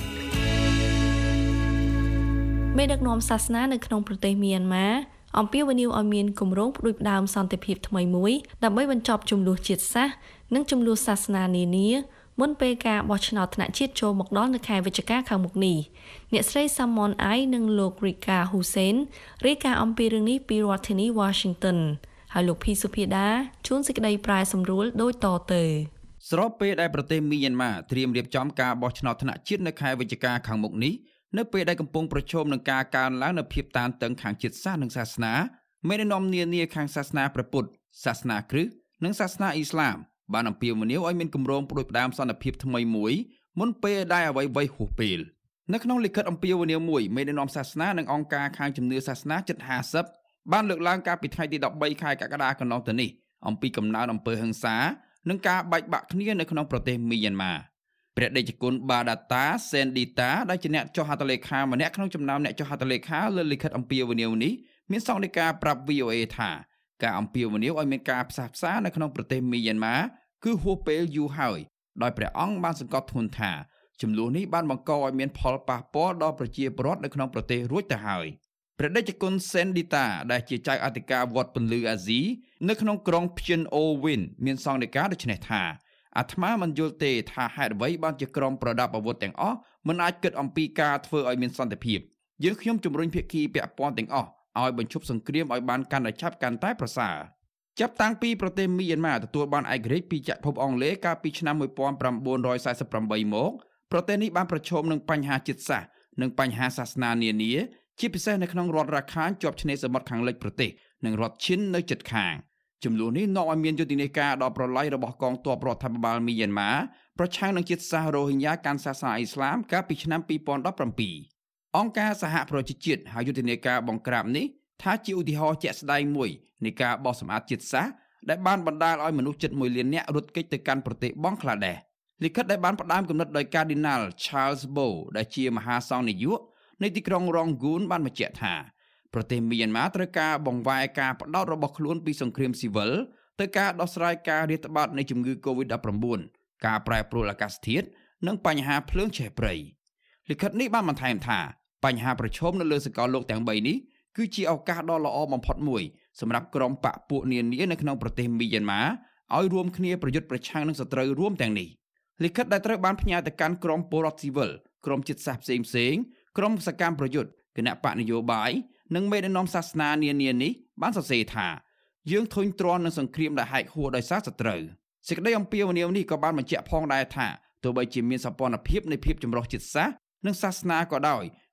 មេដឹកនាំសាសនានៅក្នុងប្រទេសមីយ៉ាន់ម៉ាអំពាវនាវឲ្យមានគម្រោងផ្ដួចផ្ដើមសន្តិភាពថ្មីមួយដើម្បីបញ្ចប់ជម្លោះជាតិសាសន៍និងជម្លោះសាសនានានាមុនពេលការបោះឆ្នោតថ្នាក់ជាតិចូលមកដល់នៅខែវិច្ឆិកាខាងមុខនេះអ្នកស្រី Samon Ai និងលោក Rika Hussein រាយការណ៍អំពីរឿងនេះពីរដ្ឋធានី Washington ហើយលោកភីសុភាដាជួនសេចក្តីប្រែសម្រួលដូចតទៅស្របពេលដែលប្រទេសមីយ៉ាន់ម៉ាត្រៀមរៀបចំការបោះឆ្នោតថ្នាក់ជាតិនៅខែវិច្ឆិកាខាងមុខនេះនៅពេលដែលកំពុងប្រឈមនឹងការកើនឡើងនៃភាពតានតឹងខាងជាតិសាសន៍និងសាសនាមេដឹកនាំនានាខាងសាសនាព្រះពុទ្ធសាសនាគ្រិស្តនិងសាសនាអ៊ីស្លាមបានអំពាវនាវឲ្យមានគម្រោងផ្ដួចផ្ដើមសន្តិភាពថ្មីមួយមុនពេលដែលអ្វីៗហួសពេលនៅក្នុងលិខិតអំពាវនាវមួយមេដឹកនាំសាសនានិងអង្គការខាងជំនឿសាសនាជិតห้าสิบបានលើកឡើងកាលពីថ្ងៃទី13ខែកក្កដាកន្លងទៅនេះអំពីកំណើនអំពើហិង្សានិងការបែកបាក់គ្នានៅក្នុងប្រទេសមីយ៉ាន់ម៉ាព្រះដេចគុណបាដាតាសេនឌីតាដែលជាអ្នកចុះហត្ថលេខាម្នាក់ក្នុងចំណោមអ្នកចុះហត្ថលេខាលើលិខិតអំពាវនាវនេះមានសង្ឃដីកាប្រាប់ វី អូ เอ ថាការអំពាវនាវឲ្យមានការផ្សះផ្សានៅក្នុងប្រទេសមីយ៉ាន់ម៉ាគឺហួសពេលយូរហើយដោយព្រះអង្គបានសង្កត់ធ្ងន់ថាចំនួននេះបានបង្កឲ្យមានផលប៉ះពាល់ដល់ប្រជាពលរដ្ឋនៅក្នុងប្រទេសរួចទៅហើយព្រះដេចគុណសេនឌីតាដែលជាចៅអធិការវត្តពន្លឺអាស៊ីនៅក្នុងក្រុងព្យិនអូវិនមានសង្ឃដីកាដូចនេះថាអាត្មាមិនយល់ទេថាហេតុអ្វីបានជាក្រុមប្រដាប់អាវុធទាំងអស់មិនអាចគិតអំពីការធ្វើឲ្យមានសន្តិភាពយើងខ្ញុំជំរុញភាគីពាក់ព័ន្ធទាំងអស់ឲ្យបញ្ឈប់សង្គ្រាមឲ្យបានកាន់តែឆាប់កាន់តែប្រសើរចាប់តាំងពីប្រទេសមីយ៉ាន់ម៉ាទទួលបានឯករាជ្យពីចក្រភពអង់គ្លេសកាលពីឆ្នាំnineteen forty-eightមកប្រទេសនេះបានប្រឈមនឹងបញ្ហាជាតិសាសន៍និងបញ្ហាសាសនានានាជាពិសេសនៅក្នុងរដ្ឋរាខាញជាប់ឆ្នេរសមុទ្រខាងលិចប្រទេសនិងរដ្ឋឈិននៅជិតខាងចំនួននេះនាំឲ្យមានយុទ្ធនាការដ៏ប្រឡាយរបស់កងទ័ពរដ្ឋាភិបាលមីយ៉ាន់ម៉ាប្រឆាំងនឹងជាតិសាសន៍រ៉ូហិញ៉ាកាន់សាសនាអ៊ីស្លាមកាលពីឆ្នាំtwo thousand seventeenអង្គការសហប្រជាជាតិហៅយុទ្ធនាការបង្ក្រាបនេះថាជាឧទាហរណ៍ជាក់ស្ដែងមួយនៃការបោះសម្អាតជាតិសាសន៍ដែលបានបណ្ដាលឲ្យមនុស្សជិតoneលាននាក់រត់គេចទៅកាន់ប្រទេសបង់ក្លាដេសលិខិតដែលបានផ្ដើមគំនិតដោយ Cardinal Charles Bo ដែលជាមហាសង្ឃនាយកនៃទីក្រុង Rangoon បានបញ្ជាក់ថាប្រទេសមីយ៉ាន់ម៉ាត្រូវការបង្វែរការផ្ដោតរបស់ខ្លួនពីសង្គ្រាមស៊ីវិលទៅការដោះស្រាយការរាតត្បាតនៃជំងឺ COVID nineteen ការប្រែប្រួលអាកាសធាតុនិងបញ្ហាភ្លើងឆេះព្រៃលិខិតនេះបានបន្ថែមថាបញ្ហាប្រឈមនៅលើសកលលោកទាំងបីនេះគឺជាឱកាសដ៏ល្អបំផុតមួយសម្រាប់ក្រុមបកពួកនានានៅក្នុងប្រទេសមីយ៉ាន់ម៉ាឲ្យរួមគ្នាប្រយុទ្ធប្រឆាំងនឹងសត្រូវរួមទាំងនេះលិខិតដែលត្រូវបានផ្ញើទៅកាន់ក្រុមពលរដ្ឋស៊ីវិលក្រុមជាតិសាសន៍ផ្សេងផ្សេងក្រុមសកម្មប្រយុទ្ធគណៈបកនយោបាយនិងមេដឹកនាំសាសនានានានេះបានសរសេរថាយើងធុញទ្រាន់នឹងសង្គ្រាមដែលហែកហួរដោយសារសត្រូវសេចក្តីអំពាវនាវនេះក៏បានបញ្ជាក់ផងដែរថាទោះបីជាមានសម្ព័ន្ធភាពនៃភាពចម្រុះជាតិសាសន៍និងសាសនាក៏ដោយ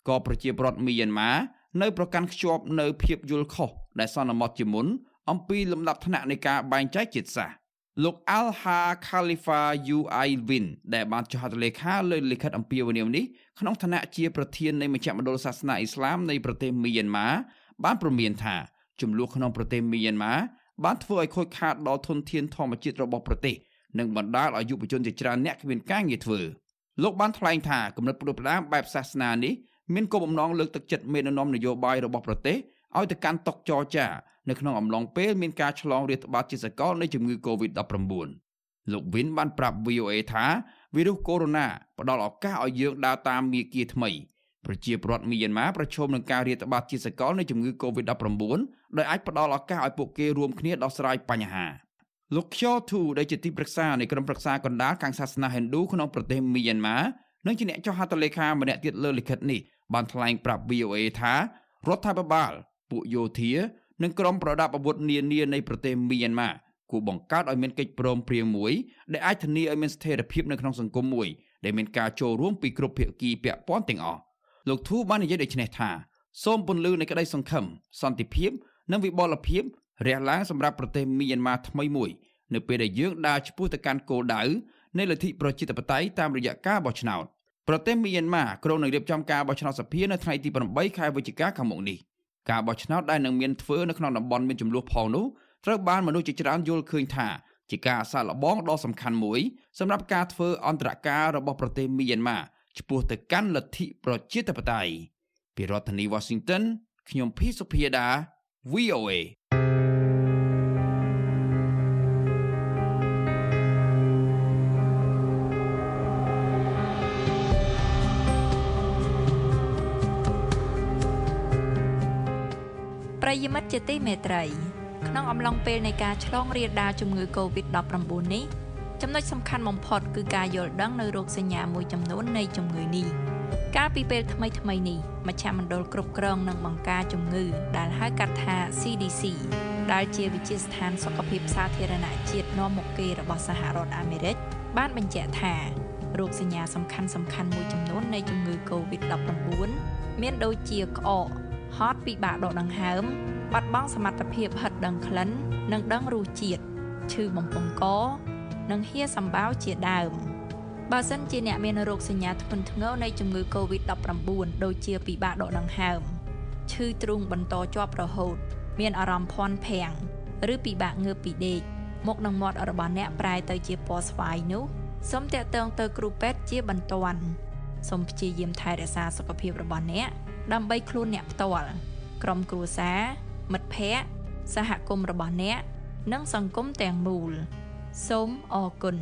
ក៏ប្រជាពលរដ្ឋមីយ៉ាន់ម៉ានៅប្រកាន់ខ្ជាប់នៅភាពយល់ខុសដែលសន្មតជាមុនអំពីលំដាប់ថ្នាក់នៃការបែងចែកជាតិសាសន៍លោក Alha Khalifa U I Win ដែលបានចុះហត្ថលេខាលើលិខិតអំពាវនាវនេះក្នុងឋានៈជាប្រធាននៃមជ្ឈមណ្ឌលសាសនាអ៊ីស្លាមនៃប្រទេសមីយ៉ាន់ម៉ាបានព្រមានថាចំនួនក្នុងប្រទេសមីយ៉ាន់ម៉ាបានធ្វើឲ្យខូចខាតដល់ធនធានធម្មជាតិរបស់ប្រទេសនិងបណ្ដាលឲ្យយុវជនជាច្រើនអ្នកគ្មានការងារធ្វើលោកបានថ្លែងថាគំនិតផ្ដួចផ្ដើមបែបសាសនានេះមានគោលបំណងលើកទឹកចិត្តមេដឹកនាំនយោបាយរបស់ប្រទេសឲ្យទៅកាន់តុចរចានៅក្នុងអំឡុងពេលមានការឆ្លងរាតត្បាតជាសកលនៃជំងឺ កូវីដ ដប់ប្រាំបួន លោក Win បានប្រាប់ V O A ថាវីរុសកូវីដ ផ្ដល់ឱកាសឲ្យយើងដើរតាមមាគ៌ាថ្មីប្រជាពលរដ្ឋមីយ៉ាន់ម៉ាប្រឈមនឹងការរាតត្បាតជាសកលនៃជំងឺ កូវីដ ដប់ប្រាំបួន ដែលអាចផ្ដល់ឱកាសឲ្យពួកគេរួមគ្នាដោះស្រាយបញ្ហាលោក Kyo Tu ដែលជាទីប្រឹក្សានៃក្រុមប្រឹក្សាកណ្ដាលខាងសាសនាហិណ្ឌូក្នុងប្រទេសមីយ៉ាន់ម៉ានិងជាអ្នកចុះហត្ថលេខាម្នាក់ទៀតលើលិខិតនេះបានថ្លែងប្រាប់ V O A ថារដ្ឋាភិបាលពួកយោធានិងក្រុមប្រដាប់អាវុធនានានៃប្រទេសមីយ៉ាន់ម៉ាគួរបង្កើតឲ្យមានកិច្ចព្រមព្រៀងមួយដែលអាចធានាឲ្យមានស្ថិរភាពនៅក្នុងសង្គមមួយដែលមានការចូលរួមពីគ្រប់ភាគីពាក់ព័ន្ធទាំងអស់លោកធូបាននិយាយដូចនេះថាសូមពន្លឺនៃក្តីសង្ឃឹមសន្តិភាពនិងវិបលភាពរះឡើងសម្រាប់ប្រទេសមីយ៉ាន់ម៉ាថ្មីមួយនៅពេលដែលយើងដើរឆ្ពោះទៅកាន់គោលដៅនៃលទ្ធិប្រជាធិបតេយ្យតាមរយៈការបោះឆ្នោតប្រទេសមីយ៉ាន់ម៉ាគ្រោងនឹងរៀបចំការបោះឆ្នោតសភានៅថ្ងៃទីប្រាំបីខែវិច្ឆិកាខាងមុខនេះការបោះឆ្នោតដែលនឹងមានធ្វើនៅក្នុងតំបន់មានចំនួនផងនោះត្រូវបានមនុស្សជាច្រើនយល់ឃើញថាជាការសាកល្បងដ៏សំខាន់មួយសម្រាប់ការធ្វើអន្តរការរបស់ប្រទេសមីយ៉ាន់ម៉ាឆ្ពោះទៅកាន់លទ្ធិប្រជាធិបតេយ្យពីរដ្ឋធានី Washington ខ្ញុំភីសុភាដា V O A ប្រិយមិត្តជាទីមេត្រីក្នុងអំឡុងពេលនៃការឆ្លងរាលដាលជំងឺ កូវីដ ដប់ប្រាំបួន នេះចំណុចសំខាន់បំផុតគឺការយល់ដឹងនៅរោគសញ្ញាមួយចំនួននៃជំងឺនេះកាលពីពេលថ្មីថ្មីនេះមជ្ឈមណ្ឌលគ្រប់គ្រងនិងបង្ការជំងឺដែលហៅកាត់ថា C D C ដែលជាវិទ្យាស្ថានសុខភាពសាធារណៈជាតិនាំមុខគេរបស់សហរដ្ឋអាមេរិកបានបញ្ជាក់ថារោគសញ្ញាសំខាន់សំខាន់មួយចំនួននៃជំងឺ កូវីដ ដប់ប្រាំបួន មានដូចជាក្អកហត់ពិបាកដកដង្ហើមបាត់បង់សមត្ថភាពហិតដឹងក្លិននិងដឹងរសជាតិឈឺបំពង់កនិងហៀសម្បោរជាដើមបើសិនជាអ្នកមានរោគសញ្ញាធ្ងន់ធ្ងរនៃជំងឺ កូវីដ ដប់ប្រាំបួន ដូចជាពិបាកដកដង្ហើមឈឺទ្រូងបន្តជាប់រហូតមានអារម្មណ៍ភាន់ភាំងឬពិបាកងើបពីដេកមុខនិងមាត់របស់អ្នកប្រែទៅជាពណ៌ស្វាយនោះសូមតាក់ទងទៅគ្រូពេទ្យជាបន្ទាន់សូមព្យាយាមថែរក្សាសុខភាពរបស់អ្នកដើម្បីខ្លួនអ្នកផ្ទាល់ក្រុមគ្រួសារមិត្តភ័ក្តិសហគមន៍របស់អ្នកនិងសង្គមទាំងមូលសូមអរគុណ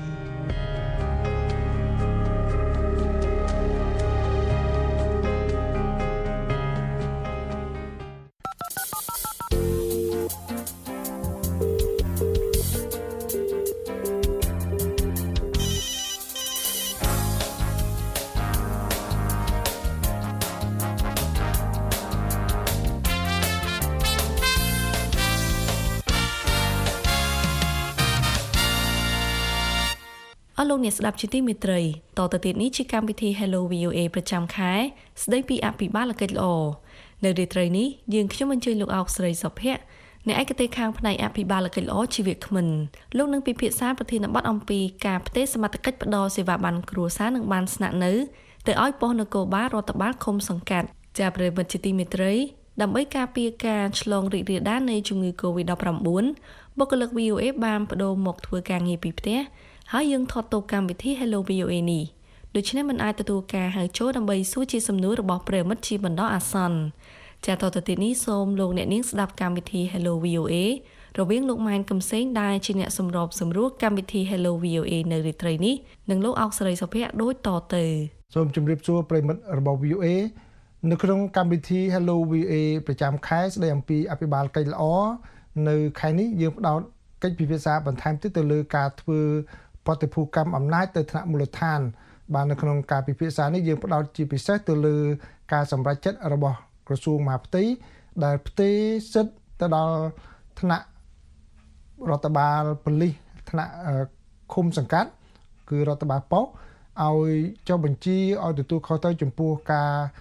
អស់លោកអ្នកស្ដាប់ជាទីមេត្រីតទៅទៀតនេះជាកម្មវិធី Hello V O A ប្រចាំខែស្ដីពីអភិបាលកិច្ចល្អនៅរាត្រីនេះយើងខ្ញុំអញ្ជើញលោកអោកស្រីសុភ័ក្រអ្នកឯកទេសខាងផ្នែកអភិបាលកិច្ចល្អជីវៈគ្មិនលោកនឹងពិភាក្សាប្រធានបទអំពីការផ្ទេរសមត្ថកិច្ចផ្ដល់សេវាប័ណ្ណគ្រួសារនិងបានស្នាក់នៅទៅឲ្យប៉ុស្តិ៍នគរបាលរដ្ឋបាលឃុំសង្កាត់ជាប្រិយមិត្តជាទីមេត្រីដើម្បីការពារការឆ្លងរីករាលដាលនៃជំងឺ កូវីដ ដប់ប្រាំបួន បុគ្គលិក V O A បានបដូរមកធ្វើការងារពីផ្ទះហើយយើងថតទៅកម្មវិធី Hello V O A នេះដូច្នេះមិនអាចទទួលការហៅចូលដើម្បីសួរជាសំណួររបស់ប្រិយមិត្តជាបណ្ដោះអាសន្នចាតទៅទៀតនេះសូមលោកអ្នកនាងស្ដាប់កម្មវិធី Hello V O A រវាងលោកម៉ែនកំសែងដែលជាអ្នកសម្របសម្រួលកម្មវិធី Hello V O A នៅរាត្រីនេះនិងលោកអោកស្រីសុភ័ក្រដូចតទៅសូមជម្រាបសួរប្រិយមិត្តរបស់ V O A នៅក្នុងកម្មវិធី Hello V O A ប្រចាំខែស្ដីអំពីអភិបាលកិច្ចល្អនៅខែនេះយើងផ្ដោតកិច្ចពិភាក្សាបន្ថែមទៀតទៅលើការធ្វើបទភូកម្មអំណាចទៅថ្នាក់មូលដ្ឋានបាននៅក្នុងការពិភាក្សានេះយើងផ្ដោតជាពិសេសទៅលើការសម្រេចចិត្តរបស់ក្រសួងមហាផ្ទៃដែលផ្ទេរសិទ្ធិទៅដល់ថ្នាក់រដ្ឋបាលប៉ូលីសថ្នាក់ឃុំសង្កាត់គឺរដ្ឋបាលប៉ុស្តិ៍ឲ្យចុះបញ្ជីឲ្យទទួលខុសត្រូវចំពោះការ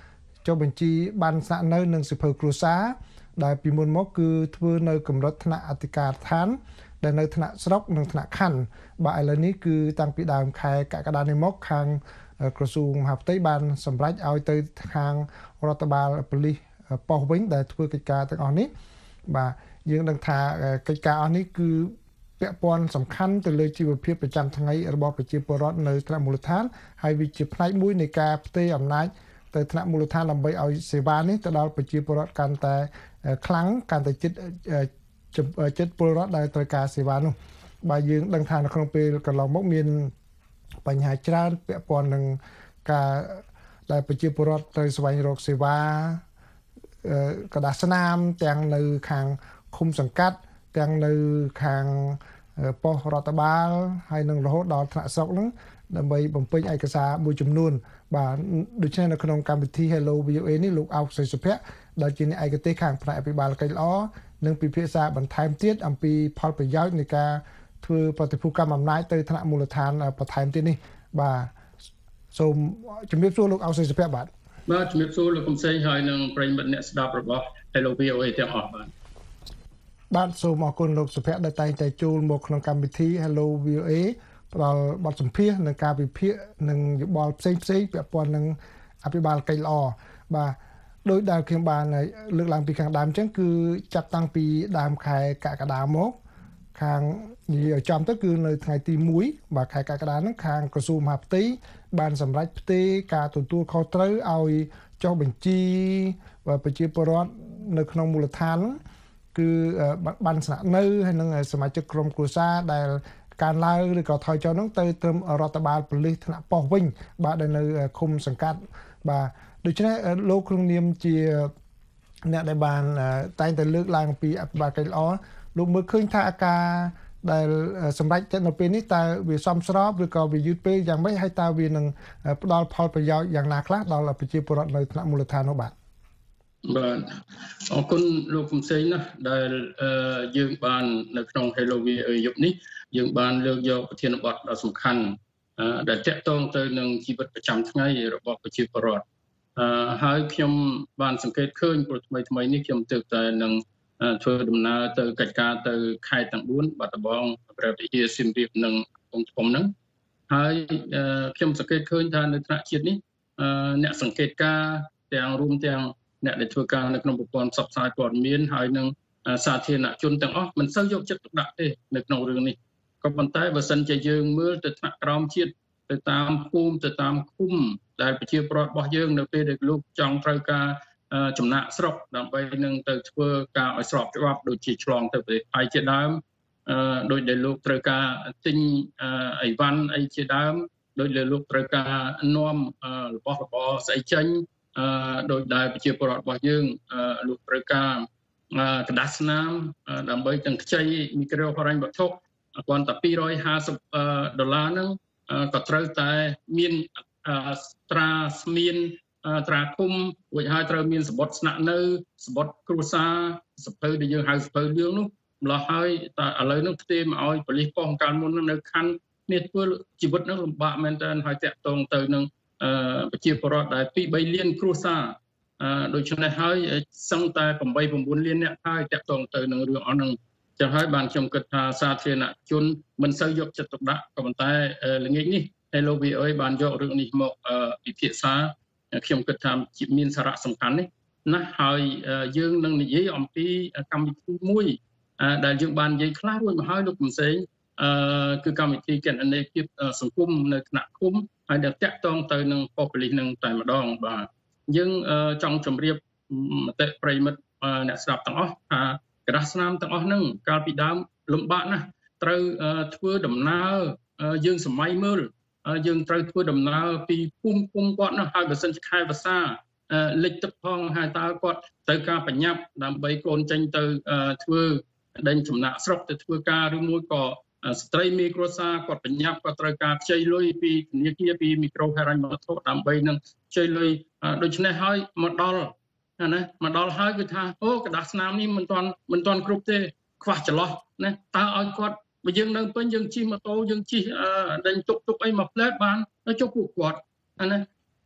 ចុះបញ្ជីបានស្នាក់នៅនឹងសិភៅគ្រួសារដែលពីមុនមកគឺធ្វើនៅកម្រិតថ្នាក់អធិការដ្ឋានដែលនៅថ្នាក់ស្រុកនិងថ្នាក់ខណ្ឌបាទឥឡូវនេះគឺតាំងពីដើមខែកក្កដានេះមកខាងក្រសួងមហាផ្ទៃបានសម្រេចឲ្យទៅខាងរដ្ឋបាលប៉ូលីសប៉ុស្តិ៍វិញដែលធ្វើកិច្ចការទាំងអស់នេះបាទយើងដឹងថាកិច្ចការអស់នេះគឺពាក់ព័ន្ធសំខាន់ទៅលើជីវភាពប្រចាំថ្ងៃរបស់ប្រជាពលរដ្ឋនៅថ្នាក់មូលដ្ឋានហើយវាជាផ្នែកមួយនៃការផ្ទេរអំណាចទៅថ្នាក់មូលដ្ឋានដើម្បីឲ្យសេវានេះទៅដល់ប្រជាពលរដ្ឋកាន់តែខ្លាំងកាន់តែចិត្តចិត្តពលរដ្ឋដែលត្រូវការសេវានោះបាទយើងដឹងថានៅក្នុងពេលកន្លងមកមានបញ្ហាច្រើនពាក់ព័ន្ធនឹងការដែលប្រជាពលរដ្ឋត្រូវស្វែងរកសេវាកដាស្នាមទាំងនៅខាងឃុំសង្កាត់ទាំងនៅខាងប៉ុស្តិ៍រដ្ឋបាលហើយនឹងរហូតដល់ថ្នាក់ស្រុកហ្នឹងដើម្បីបំពេញឯកសារមួយចំនួនបាទដូច្នេះនៅក្នុងកម្មវិធី Hello វី អូ អេ នេះលោកអោកសីសុភ័ក្រដែលជាអ្នកឯកទេសខាងផ្នែកអភិបាលកិច្ចល្អនឹងពិភាក្សាបន្ថែមទៀតអំពីផលប្រយោជន៍នៃការធ្វើប្រតិភូកម្មអំណាចទៅថ្នាក់មូលដ្ឋានបន្ថែមទៀតនេះបាទសូមជំរាបសួរលោកអោកសីសុភ័ក្របាទបាទជំរាបសួរលោកកំសែងហើយនឹងប្រិយមិត្តអ្នកស្ដាប់របស់ Hello វី អូ អេ ទាំងអស់បាទបាទសូមអរគុណលោកសុភ័ក្រដែលតែងតែចូលមកក្នុងកម្មវិធី Hello វី អូ អេ ផ្ដល់បទសម្ភាសន៍និងការវិភាគនិងយោបល់ផ្សេងផ្សេងពាក់ព័ន្ធនឹងអភិបាលកិច្ចល្អបាទដោយដែលខ្ញុំបានលើកឡើងពីខាងដើមអញ្ចឹងគឺចាប់តាំងពីដើមខែកក្កដាមកខាងនិយាយចំទៅគឺនៅថ្ងៃទីមួយបាទខែកក្កដាហ្នឹងខាងក្រសួងមហាផ្ទៃបានសម្រេចផ្ទេរការទទួលខុសត្រូវឲ្យចុះបញ្ជីប្រជាពលរដ្ឋនៅក្នុងមូលដ្ឋានគឺបានស្នាក់នៅហើយនឹងសមាជិកក្រុមគ្រួសារដែលការឡើងឬក៏ថយចុះហ្នឹងទៅត្រឹមរដ្ឋបាលប៉ូលីសថ្នាក់ប៉ុស្តិ៍វិញបាទនៅឃុំសង្កាត់បាទដូច្នេះលោកក្នុងនាមជាអ្នកដែលបានតែងតែលើកឡើងពីអភិបាលកិច្ចល្អលោកមើលឃើញថាការដែលសម្រេចចិត្តនៅពេលនេះតើវាសមស្របឬក៏វាយឺតពេលយ៉ាងម៉េចហើយតើវានឹងផ្ដល់ផលប្រយោជន៍យ៉ាងណាខ្លះដល់ប្រជាពលរដ្ឋនៅថ្នាក់មូលដ្ឋាននោះបាទបាទអរគុណលោកកំសែងណាស់ដែលយើងបាននៅក្នុង Hello វី អូ អេ យប់នេះយើងបានលើកយកប្រធានបទដ៏សំខាន់ដែលតាក់ទងទៅនឹងជីវិតប្រចាំថ្ងៃរបស់ប្រជាពលរដ្ឋហើយខ្ញុំបានសង្កេតឃើញព្រោះថ្មីថ្មីនេះខ្ញុំទើបតែនឹងធ្វើដំណើរទៅកិច្ចការទៅខេត្តទាំងបួនបាត់ដំបងព្រះវិហារសៀមរាបនិងកំពង់ហ្នឹងហើយខ្ញុំសង្កេតឃើញថានៅថ្នាក់ជាតិនេះអ្នកសង្កេតការទាំងរួមទាំងអ្នកដែលធ្វើការនៅក្នុងប្រព័ន្ធផ្សព្វផ្សាយព័ត៌មានហើយនឹងសាធារណជនទាំងអស់មិនសូវយកចិត្តទុកដាក់ទេនៅក្នុងរឿងនេះក៏ប៉ុន្តែបើសិនជាយើងមើលទៅថ្នាក់ក្រោមជាតិទៅតាមភូមិទៅតាមឃុំដែលប្រជាពលរដ្ឋរបស់យើងនៅពេលដែលលោកចង់ត្រូវការចំណាក់ស្រុកដើម្បីនឹងទៅធ្វើការឲ្យស្របច្បាប់ដូចជាឆ្លងទៅប្រទេសថៃជាដើមដោយដែលលោកត្រូវការទិញអីវ៉ាន់អីជាដើមដោយដែលលោកត្រូវការនាំរបស់របរស្អីចេញដោយដែលប្រជាពលរដ្ឋរបស់យើងលោកត្រូវការกระดาษស្នាមដើម្បីទាំងខ្ចីមីក្រូហិរញ្ញវត្ថុគ្រាន់តែពីររយហាសិបដុល្លារហ្នឹងក៏ត្រូវតែមានត្រាស្មៀនត្រាឃុំរួចហើយត្រូវមានសម្បត្តិស្នាក់នៅសម្បត្តិគ្រួសារសភៅដែលយើងហៅសភៅលឿងនោះម្ល៉េះហើយតែឥឡូវនេះផ្ទេរមកឲ្យប៉ូលីសប៉ុស្តិ៍កាលមុននៅខណ្ឌនេះធ្វើជីវិតនឹងលំបាកមែនតើហើយតាក់ទងទៅនឹងប្រជាពលរដ្ឋដែលពីរបីលានគ្រួសារដូច្នេះហើយសឹងតែប្រាំបីប្រាំបួនលានអ្នកហើយតាក់ទងទៅនឹងរឿងអស់ហ្នឹងចឹងហើយបានខ្ញុំគិតថាសាធារណជនមិនសូវយកចិត្តទុកដាក់ក៏ប៉ុន្តែល្ងាចនេះ Hello វី អូ អេ បានយករឿងនេះមកពិភាក្សាខ្ញុំគិតថាមានសារៈសំខាន់នេះណាស់ហើយយើងនឹងនិយាយអំពីកម្មវិធីមួយដែលយើងបាននិយាយខ្លះរួចមកហើយលោកកំសែងគឺកម្មវិធីគណនេយ្យភាពសង្គមនៅថ្នាក់ឃុំហើយដែលតាក់ទងទៅនឹងប៉ុស្តិ៍ប៉ូលីសនឹងតែម្ដងបាទយើងចង់ជម្រាបមតិប្រិយមិត្តអ្នកស្ដាប់ទាំងអស់ថាกระดาษស្នាមទាំងអស់ហ្នឹងកាលពីដើមលំបាកណាស់ត្រូវធ្វើដំណើរយើងសម័យមើលយើងត្រូវធ្វើដំណើរពីភូមិភូមិគាត់នោះហើយបើសិនជាខែវស្សាលិចទឹកផងហើយតើគាត់ត្រូវការបញ្ញាប់ដើម្បីកូនចេញទៅធ្វើដេញចំណាក់ស្រុកទៅធ្វើការឬមួយក៏ស្ត្រីមេគ្រួសារគាត់បញ្ញាប់គាត់ត្រូវការខ្ចីលុយពីធនាគារពីមីក្រូហិរញ្ញវត្ថុដើម្បីនឹងខ្ចីលុយដូច្នេះហើយមកដល់ណាមកដល់ហើយគឺថាអូกระดาษស្នាមនេះមិនទាន់មិនទាន់គ្រប់ទេខ្វះចន្លោះណាតើឲ្យគាត់បើយើងនៅពេញយើងជិះម៉ូតូយើងជិះដេញទុកទុកអីមកផ្លែតបានទៅជប់ពួកគាត់ណា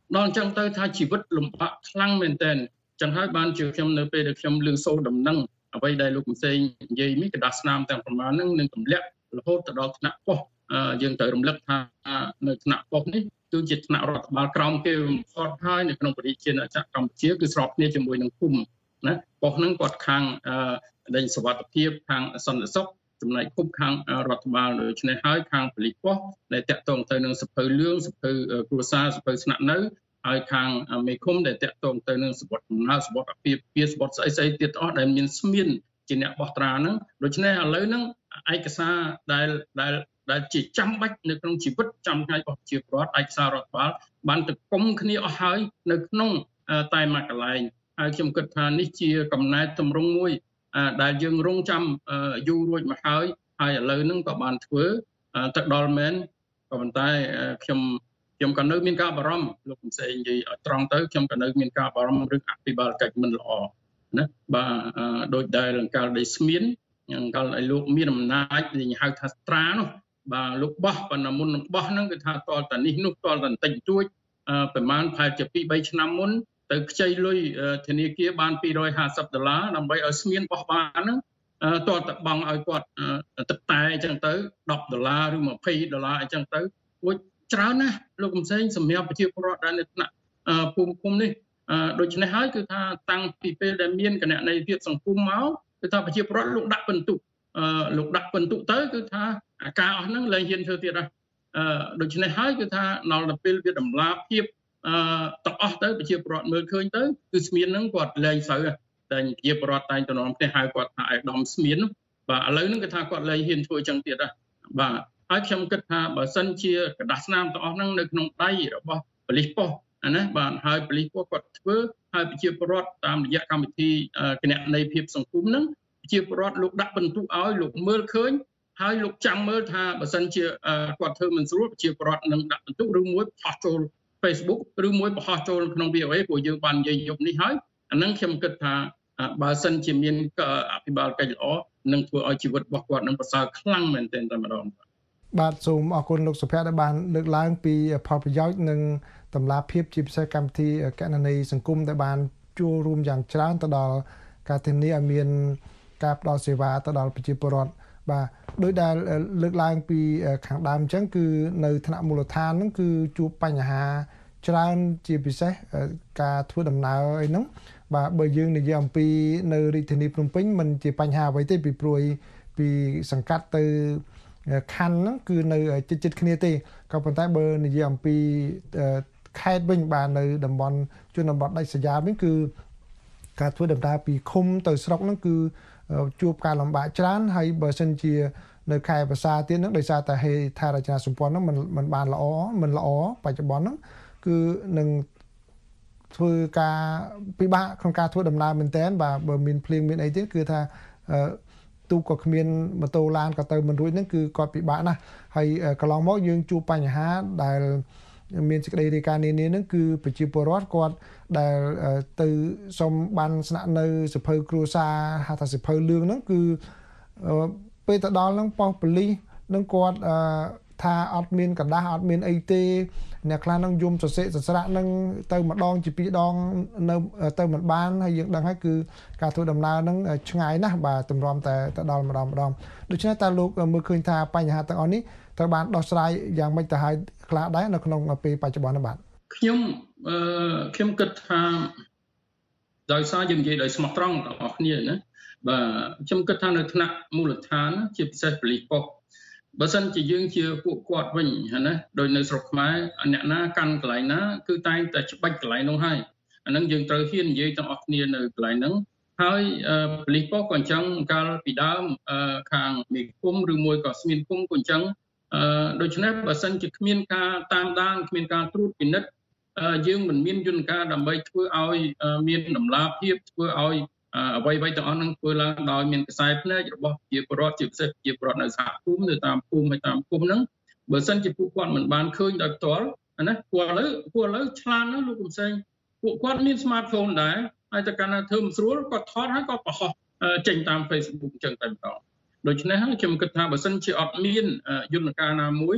ដល់អញ្ចឹងទៅថាជីវិតលំបាកខ្លាំងមែនទែនចឹងហើយបានជាខ្ញុំនៅពេលដែលខ្ញុំលើសូរដំណឹងអ្វីដែលលោកកំសែងនិយាយនេះក្តារស្នាមទាំងប្រមាណហ្នឹងនឹងទម្លាក់រហូតទៅដល់ថ្នាក់ប៉ុស្តិ៍យើងត្រូវរំលឹកថានៅថ្នាក់ប៉ុស្តិ៍នេះគឺជាថ្នាក់រដ្ឋបាលក្រោមគេបំផុតហើយនៅក្នុងប្រជាជាតិកម្ពុជាគឺស្របគ្នាជាមួយនឹងភូមិណាប៉ុស្តិ៍ហ្នឹងគាត់ខាងដែនសុវត្ថិភាពខាងសន្តិសុខចំណែកភូមិខាងរដ្ឋបាលដូច្នេះហើយខាងប៉ូលីសប៉ុស្តិ៍ដែលតាក់ទងទៅនឹងសភៅលឿងសភៅគ្រួសារសភៅស្នាក់នៅហើយខាងមេឃុំដែលតាក់ទងទៅនឹងសវត្ថដំណើរសវត្ថអាពាហ៍ពិពាហ៍សវត្ថស្អីស្អីទៀតអស់ដែលមានស្មានជាអ្នកបោះត្រាហ្នឹងដូច្នេះឥឡូវហ្នឹងឯកសារដែលដែលដែលជាចាំបាច់នៅក្នុងជីវិតចាំថ្ងៃរបស់ប្រជាពលរដ្ឋឯកសាររដ្ឋបាលបានទៅគុំគ្នាអស់ហើយនៅក្នុងតែមួយកន្លែងហើយខ្ញុំគិតថានេះជាកំណែទម្រង់មួយដែលយើងរងចាំយូររួចមកហើយហើយឥឡូវហ្នឹងក៏បានធ្វើទៅដល់មែនក៏ប៉ុន្តែខ្ញុំខ្ញុំក៏នៅមានការបារម្ភលោកកំសែងនិយាយត្រង់ទៅខ្ញុំក៏នៅមានការបារម្ភរឿងអភិបាលកិច្ចមិនល្អណាបាទដោយដែលកាលដីស្មានកាលឲ្យលោកមានអំណាចដែលហៅថាត្រានោះបាទលោកបោះប៉ុន្តែមុននឹងបោះហ្នឹងគឺថាតលតានេះនោះតលតាបន្តិចតួចប្រហែលប្រហែលជាពីរបីឆ្នាំមុនទៅខ្ចីលុយធនាគារបានពីររយហាសិបដុល្លារដើម្បីឲ្យស្មានបោះបានហ្នឹងតលតបង់ឲ្យគាត់ទឹកតែអញ្ចឹងទៅដប់ដុល្លារឬម្ភៃដុល្លារអញ្ចឹងទៅពួកច្រើនណាស់លោកកំសែងសម្រាប់ប្រជាពលរដ្ឋដែលនៅថ្នាក់ភូមិឃុំនេះដូច្នេះហើយគឺថាតាំងពីពេលដែលមានគណនេយ្យភាពសង្គមមកគឺថាប្រជាពលរដ្ឋលោកដាក់ពិន្ទុលោកដាក់ពិន្ទុទៅគឺថាអាការអស់ហ្នឹងលែងហ៊ានធ្វើទៀតហើយដូច្នេះហើយគឺថាដល់ទៅពេលវាតម្លាភាពទាំងអស់ទៅប្រជាពលរដ្ឋមើលឃើញទៅគឺស្មានហ្នឹងគាត់លែងស្រូវតែប្រជាពលរដ្ឋតែងទៅនាំផ្ទះហៅគាត់ថាឯកឧត្តមស្មានបាទឥឡូវហ្នឹងគឺថាគាត់លែងហ៊ានធ្វើចឹងទៀតហើយបាទហើយខ្ញុំគិតថាបើសិនជាกระดาษស្នាមទាំងអស់ហ្នឹងនៅក្នុងដៃរបស់ប៉ូលីសប៉ុស្តិ៍អាណាបាទហើយប៉ូលីសប៉ុស្តិ៍គាត់ធ្វើហើយប្រជាពលរដ្ឋតាមរយៈកម្មវិធីគណនេយ្យភាពសង្គមហ្នឹងប្រជាពលរដ្ឋលោកដាក់ពិន្ទុឲ្យលោកមើលឃើញហើយលោកចាំមើលថាបើសិនជាគាត់ធ្វើមិនស្រួលប្រជាពលរដ្ឋនឹងដាក់ពិន្ទុឬមួយផុសចូល Facebook ឬមួយបង្ហោះចូលក្នុង វី អូ អេ ព្រោះយើងបាននិយាយយប់នេះហើយអាហ្នឹងខ្ញុំគិតថាបើសិនជាមានអភិបាលកិច្ចល្អនឹងធ្វើឲ្យជីវិតរបស់គាត់នឹងប្រសើរខ្លាំងមែនទែនតែម្ដងបាទសូមអរគុណលោកសុភ័ក្រដែលបានលើកឡើងពីផលប្រយោជន៍និងតម្លាភាពជាពិសេសកម្មវិធីគណនេយ្យសង្គមដែលបានចូលរួមយ៉ាងច្រើនទៅដល់ការធានាឲ្យមានការផ្ដល់សេវាទៅដល់ប្រជាពលរដ្ឋបាទដោយដែលលើកឡើងពីខាងដើមអញ្ចឹងគឺនៅថ្នាក់មូលដ្ឋានហ្នឹងគឺជួបបញ្ហាច្រើនជាពិសេសការធ្វើដំណើរអីហ្នឹងបាទបើយើងនិយាយអំពីនៅរាជធានីភ្នំពេញមិនជាបញ្ហាអ្វីទេពីព្រោះពីសង្កាត់ទៅខណ្ឌហ្នឹងគឺនៅជិតជិតគ្នាទេក៏ប៉ុន្តែបើនិយាយអំពីខេត្តវិញបាទនៅតំបន់ជនបទដាច់ស្រយាលវិញគឺការធ្វើដំណើរពីឃុំទៅស្រុកហ្នឹងគឺជួបការលំបាកច្រើនហើយបើសិនជានៅខេត្តភាសាទៀតហ្នឹងដោយសារតែហេដ្ឋារចនាសម្ព័ន្ធហ្នឹងมันมันបានល្អมันល្អបច្ចុប្បន្នហ្នឹងគឺនឹងធ្វើការពិបាកក្នុងការធ្វើដំណើរមែនតើបាទបើមានភ្លៀងមានអីទៀតគឺថាទូក៏គ្មានម៉ូតូឡានក៏ទៅមិនរួចហ្នឹងគឺគាត់ពិបាកណាស់ហើយកន្លងមកយើងជួបបញ្ហាដែលមានសេចក្តីរាយការណ៍នានាហ្នឹងគឺប្រជាពលរដ្ឋគាត់ដែលទៅសុំបានស្នាក់នៅសភៅគ្រួសារហៅថាសភៅលឿងហ្នឹងគឺពេលទៅដល់ហ្នឹងប៉ោះប៉ូលីសនឹងគាត់ថាអត់មានកណ្ដាស់អត់មានអីទេអ្នកខ្លះនឹងយំសរសេរសស្រាក់នឹងទៅម្ដងជាពីរដងនៅទៅមិនបានហើយយើងដឹងហើយគឺការធ្វើដំណើរហ្នឹងឆ្ងាយណាស់បាទទម្រាំតែទៅដល់ម្ដងម្ដងដូច្នេះតើលោកមើលឃើញថាបញ្ហាទាំងអស់នេះត្រូវបានដោះស្រាយយ៉ាងម៉េចទៅហើយខ្លះដែរនៅក្នុងពេលបច្ចុប្បន្ននេះបាទខ្ញុំអឺខ្ញុំគិតថាដោយសារយើងនិយាយដោយស្មោះត្រង់ទាំងអស់គ្នាណាបាទខ្ញុំគិតថានៅថ្នាក់មូលដ្ឋានជាពិសេសប៉ូលីសប៉ុស្តិ៍បើសិនជាយើងជាពួកគាត់វិញណាដោយនៅស្រុកខ្មែរអ្នកណាកាន់កន្លែងណាគឺតែងតែច្បាច់កន្លែងនោះហើយអាហ្នឹងយើងត្រូវហ៊ាននិយាយទាំងអស់គ្នានៅកន្លែងហ្នឹងហើយប៉ូលីសប៉ុស្តិ៍ក៏អញ្ចឹងកាលពីដើមខាងមេឃុំឬមួយក៏ស្មានឃុំក៏អញ្ចឹងអឺដូច្នេះបើសិនជាគ្មានការតាមដានគ្មានការត្រួតពិនិត្យយើងមិនមានយន្តការដើម្បីធ្វើឲ្យមានតម្លាភាពធ្វើឲ្យអ្វីៗទាំងអស់ហ្នឹងធ្វើឡើងដោយមានខ្សែភ្នែករបស់ជាពលរដ្ឋជាពិសេសជាពលរដ្ឋនៅសហគមន៍នៅតាមភូមិហើយតាមភូមិហ្នឹងបើសិនជាពួកគាត់មិនបានឃើញដោយផ្ទាល់ណាពួកឥឡូវពួកឥឡូវឆ្លាតណាស់លោកកំសែងពួកគាត់មាន smartphone ដែរហើយតែកាលណាធ្វើមិនស្រួលគាត់ថតហើយគាត់បង្ហោះចេញតាម Facebook អញ្ចឹងតែម្ដងដូច្នេះហើយខ្ញុំគិតថាបើសិនជាអត់មានយន្តការណាមួយ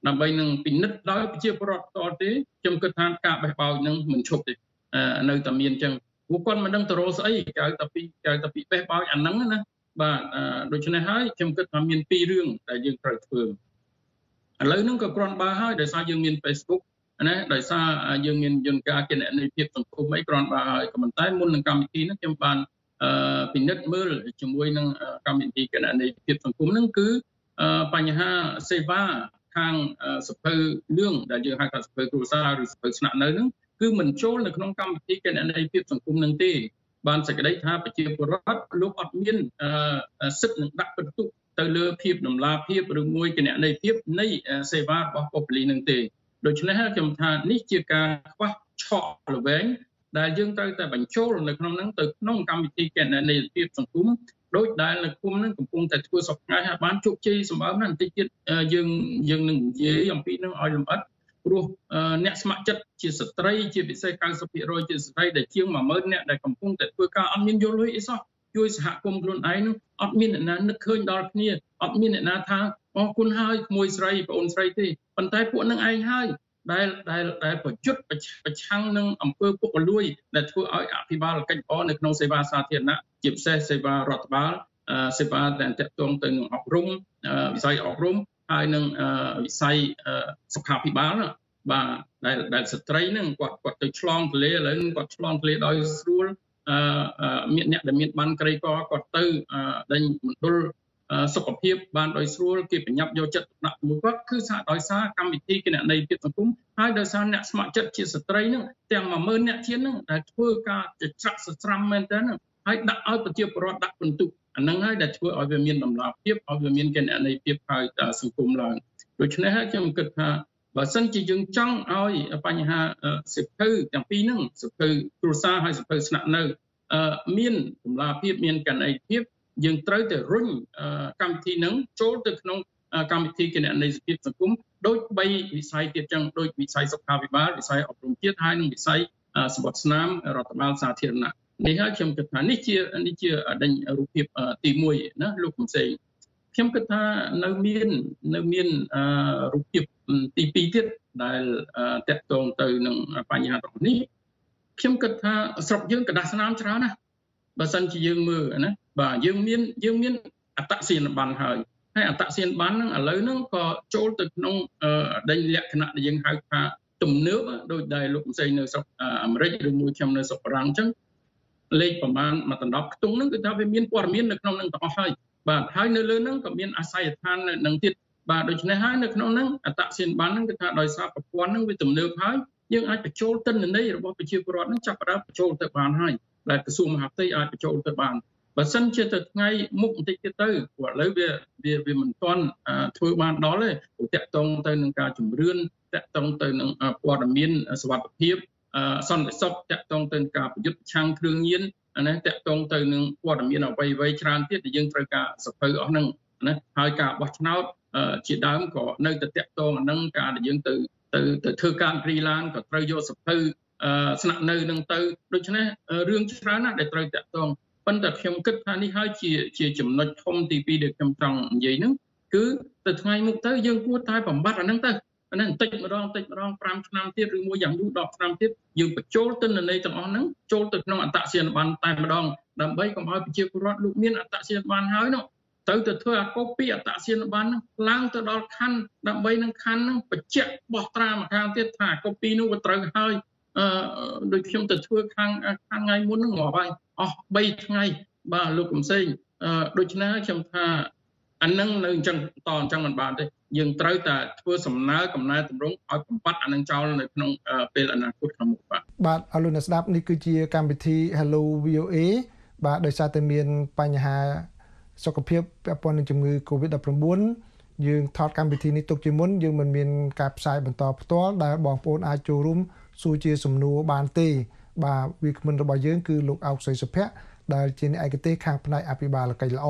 ដើម្បីនឹងពិនិត្យដោយប្រជាពលរដ្ឋផ្ទាល់ទេខ្ញុំគិតថាការបេះបោចនឹងមិនឈប់ទេនៅតែមានអញ្ចឹងពួកគាត់មិនដឹងទៅរកស្អីគេហៅតែពីគេហៅតែពីបេះបោចអាហ្នឹងណាបាទដូច្នេះហើយខ្ញុំគិតថាមានពីររឿងដែលយើងត្រូវធ្វើឥឡូវហ្នឹងក៏គ្រាន់បើហើយដោយសារយើងមាន Facebook ណាដោយសារយើងមានយន្តការគណនេយ្យភាពសង្គមអីគ្រាន់បើហើយក៏ប៉ុន្តែមុននឹងកម្មវិធីហ្នឹងខ្ញុំបានពិនិត្យមើលជាមួយនឹងកម្មវិធីគណនេយ្យភាពសង្គមហ្នឹងគឺបញ្ហាសេវាខាងសភៅលឿងដែលយើងហៅថាសភៅគ្រួសារឬសភៅស្នាក់នៅហ្នឹងគឺមិនចូលនៅក្នុងកម្មវិធីគណនេយ្យភាពសង្គមហ្នឹងទេបានសេចក្តីថាប្រជាពលរដ្ឋលោកអត់មានសិទ្ធិនឹងដាក់ពិន្ទុទៅលើភាពដំណាភាពឬមួយគណនេយ្យភាពនៃសេវារបស់ប៉ូលីសហ្នឹងទេដូច្នេះខ្ញុំថានេះជាការខ្វះឆក់ល្វែងដែលយើងត្រូវតែបញ្ចូលនៅក្នុងហ្នឹងទៅក្នុងកម្មវិធីគណនេយ្យភាពសង្គមដោយដែលនៅគុំហ្នឹងកំពុងតែធ្វើសពថ្ងៃហើយបានជោគជ័យសម្បើមណាស់បន្តិចទៀតយើងយើងនឹងនិយាយអំពីហ្នឹងឲ្យលម្អិតព្រោះអ្នកស្ម័គ្រចិត្តជាស្ត្រីជាពិសេស九十ភាគរយជាស្ត្រីដែលជាងមួយម៉ឺនអ្នកដែលកំពុងតែធ្វើការអត់មានយល់លុយអីសោះជួយសហគមន៍ខ្លួនឯងហ្នឹងអត់មានអ្នកណានឹកឃើញដល់គ្នាអត់មានអ្នកណាថាអរគុណហើយក្មួយស្រីប្អូនស្រីទេប៉ុន្តែពួកនឹងឯងហើយដែលដែលដែលប្រយុទ្ធប្រឆាំងនឹងអំពើពុករលួយដែលធ្វើឲ្យអភិបាលកិច្ចអនៅក្នុងសេវាសាធារណៈជាពិសេសសេវារដ្ឋបាលសេវាដែលទាក់ទងទៅនឹងអប់រំវិស័យអប់រំហើយនឹងវិស័យសុខាភិបាលបាទដែលដែលស្ត្រីហ្នឹងគាត់គាត់ទៅឆ្លងទន្លេឥឡូវគាត់ឆ្លងទន្លេដោយស្រួលមានអ្នកដែលមានបានក្រីក្រគាត់ទៅដេញមណ្ឌលសុខភាពបានដោយស្រួលគេប្រញាប់យកចិត្តដាក់មួយគាត់គឺសារដោយសារកម្មវិធីគណនេយ្យភាពសង្គមហើយដោយសារអ្នកស្ម័គ្រចិត្តជាស្ត្រីហ្នឹងទាំងមួយម៉ឺនអ្នកជាងហ្នឹងដែលធ្វើការច្រាក់ស្រស្រាំមែនតើហើយដាក់ឲ្យប្រជាពលរដ្ឋដាក់ពិន្ទុអាហ្នឹងហើយដែលធ្វើឲ្យវាមានដំណាភាពឲ្យវាមានគណនេយ្យភាពហើយសង្គមឡើងដូច្នេះហើយខ្ញុំគិតថាបើសិនជាយើងចង់ឲ្យបញ្ហាសិភៅទាំងពីរហ្នឹងសិភៅគ្រួសារហើយសិភៅស្នាក់នៅមានដំណាភាពមានគណនេយ្យភាពយើងត្រូវតែរុញកម្មវិធីហ្នឹងចូលទៅក្នុងកម្មវិធីគណនេយ្យភាពសង្គមដូចបីវិស័យទៀតចឹងដូចវិស័យសុខាភិបាលវិស័យអប់រំជាតិហើយនិងវិស័យសម្បត្តិស្នាមរដ្ឋបាលសាធារណៈនេះហើយខ្ញុំគិតថានេះជានេះជាដេញរូបភាពទីមួយណាលោកកំសែងខ្ញុំគិតថានៅមាននៅមានរូបភាពទីពីរទៀតដែលតាក់ទងទៅនឹងបញ្ហាទាំងនេះខ្ញុំគិតថាស្រុកយើងក្រដាសស្នាមច្រើនណាស់បើសិនជាយើងមើលណាបាទយើងមានយើងមានអត្តសញ្ញាណប័ណ្ណហើយហើយអត្តសញ្ញាណប័ណ្ណហ្នឹងឥឡូវហ្នឹងក៏ចូលទៅក្នុងដេញលក្ខណៈដែលយើងហៅថាទំនើបដោយដែលលោកផ្សេងនៅស្រុកអាមេរិកឬមួយខ្ញុំនៅស្រុកបារាំងអញ្ចឹងលេខប្រមាណមួយដណ្ដប់ខ្ទង់ហ្នឹងគឺថាវាមានព័ត៌មាននៅក្នុងហ្នឹងទាំងអស់ហើយបាទហើយនៅលើហ្នឹងក៏មានអាស័យដ្ឋាននៅនឹងទៀតបាទដូច្នេះហើយនៅក្នុងហ្នឹងអត្តសញ្ញាណប័ណ្ណហ្នឹងគឺថាដោយសារប្រព័ន្ធហ្នឹងវាទំនើបហើយយើងអាចបញ្ចូលទិន្នន័យរបស់ប្រជាពលរដ្ឋហ្នឹងចាប់ផ្ដើមបញ្ចូលទៅបានហើយដែលក្រសួងមហាផ្ទៃអាចបញ្ចូលទៅបានបើសិនជាទៅថ្ងៃមុខបន្តិចទៀតទៅព្រោះឥឡូវវាវាវាមិនទាន់ធ្វើបានដល់ទេព្រោះតាក់ទងទៅនឹងការជំរឿនតាក់ទងទៅនឹងព័ត៌មានសុវត្ថិភាពសន្តិសុខតាក់ទងទៅនឹងការប្រយុទ្ធប្រឆាំងគ្រឿងញៀនណាតាក់ទងទៅនឹងព័ត៌មានអ្វីអ្វីច្រើនទៀតដែលយើងត្រូវការសភៅអស់ហ្នឹងណាហើយការបោះឆ្នោតជាដើមក៏នៅតែតាក់ទងអាហ្នឹងការដែលយើងទៅទៅទៅធ្វើការព្រីឡានក៏ត្រូវយកសភៅស្នាក់នៅនឹងទៅដូច្នេះរឿងច្រើនណាស់ដែលត្រូវតាក់ទងប៉ុន្តែខ្ញុំគិតថានេះហើយជាជាចំណុចធំទីពីរដែលខ្ញុំចង់និយាយហ្នឹងគឺទៅថ្ងៃមុខទៅយើងគួរតែបំបត្តិអាហ្នឹងទៅអាហ្នឹងបន្តិចម្ដងបន្តិចម្ដងប្រាំឆ្នាំទៀតឬមួយយ៉ាងយូរដប់ឆ្នាំទៀតយើងបញ្ចូលទិន្នន័យទាំងអស់ហ្នឹងចូលទៅក្នុងអត្តសញ្ញាណប័ណ្ណតែម្ដងដើម្បីកុំឲ្យប្រជាពលរដ្ឋលោកមានអត្តសញ្ញាណប័ណ្ណហើយនោះទៅទៅធ្វើអាកូពីអត្តសញ្ញាណប័ណ្ណហ្នឹងឡើងទៅដល់ខណ្ឌដើម្បីនឹងខណ្ឌហ្នឹងបញ្ជាក់បោះត្រាមកខាងទៀតថាអាកូពីនោះវាត្រូវហើយអឺដូចខ្ញុំទៅធ្វើខាងខាងថ្ងៃមុនហ្នឹងងាប់ហើយអស់បីថ្ងៃបាទលោកកំសែងអឺដូច្នេះខ្ញុំថាអានឹងនៅអញ្ចឹងតអញ្ចឹងមិនបានទេយើងត្រូវតែធ្វើសំណើកំណែតម្រង់ឲ្យបំបត្តិអានឹងចោលនៅក្នុងពេលអនាគតខាងមុខបាទបាទអរលោកអ្នកស្ដាប់នេះគឺជាកម្មវិធី Hello វី អូ เอ បាទដោយសារតែមានបញ្ហាសុខភាពពាក់ព័ន្ធនឹងជំងឺ កូវីដ ដប់ប្រាំបួន យើងថតកម្មវិធីនេះទុកជាមុនយើងមិនមានការផ្សាយបន្តផ្ទាល់ដែលបងប្អូនអាចចូលរួមសួរជាសំណួរបានទេបាទវាគ្មិនរបស់យើងគឺលោកអោកសីសុភ័ក្រដែលជាអ្នកឯកទេសខាងផ្នែកអភិបាលកិច្ចល្អ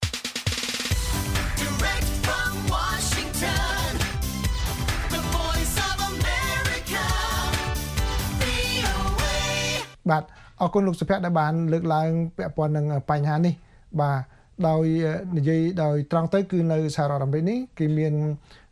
បាទអរគុណលោកសុភ័ក្រដែលបានលើកឡើងពាក់ព័ន្ធនឹងបញ្ហានេះបាទដោយនិយាយដោយត្រង់ទៅគឺនៅសហរដ្ឋអាមេរិកនេះគេមាន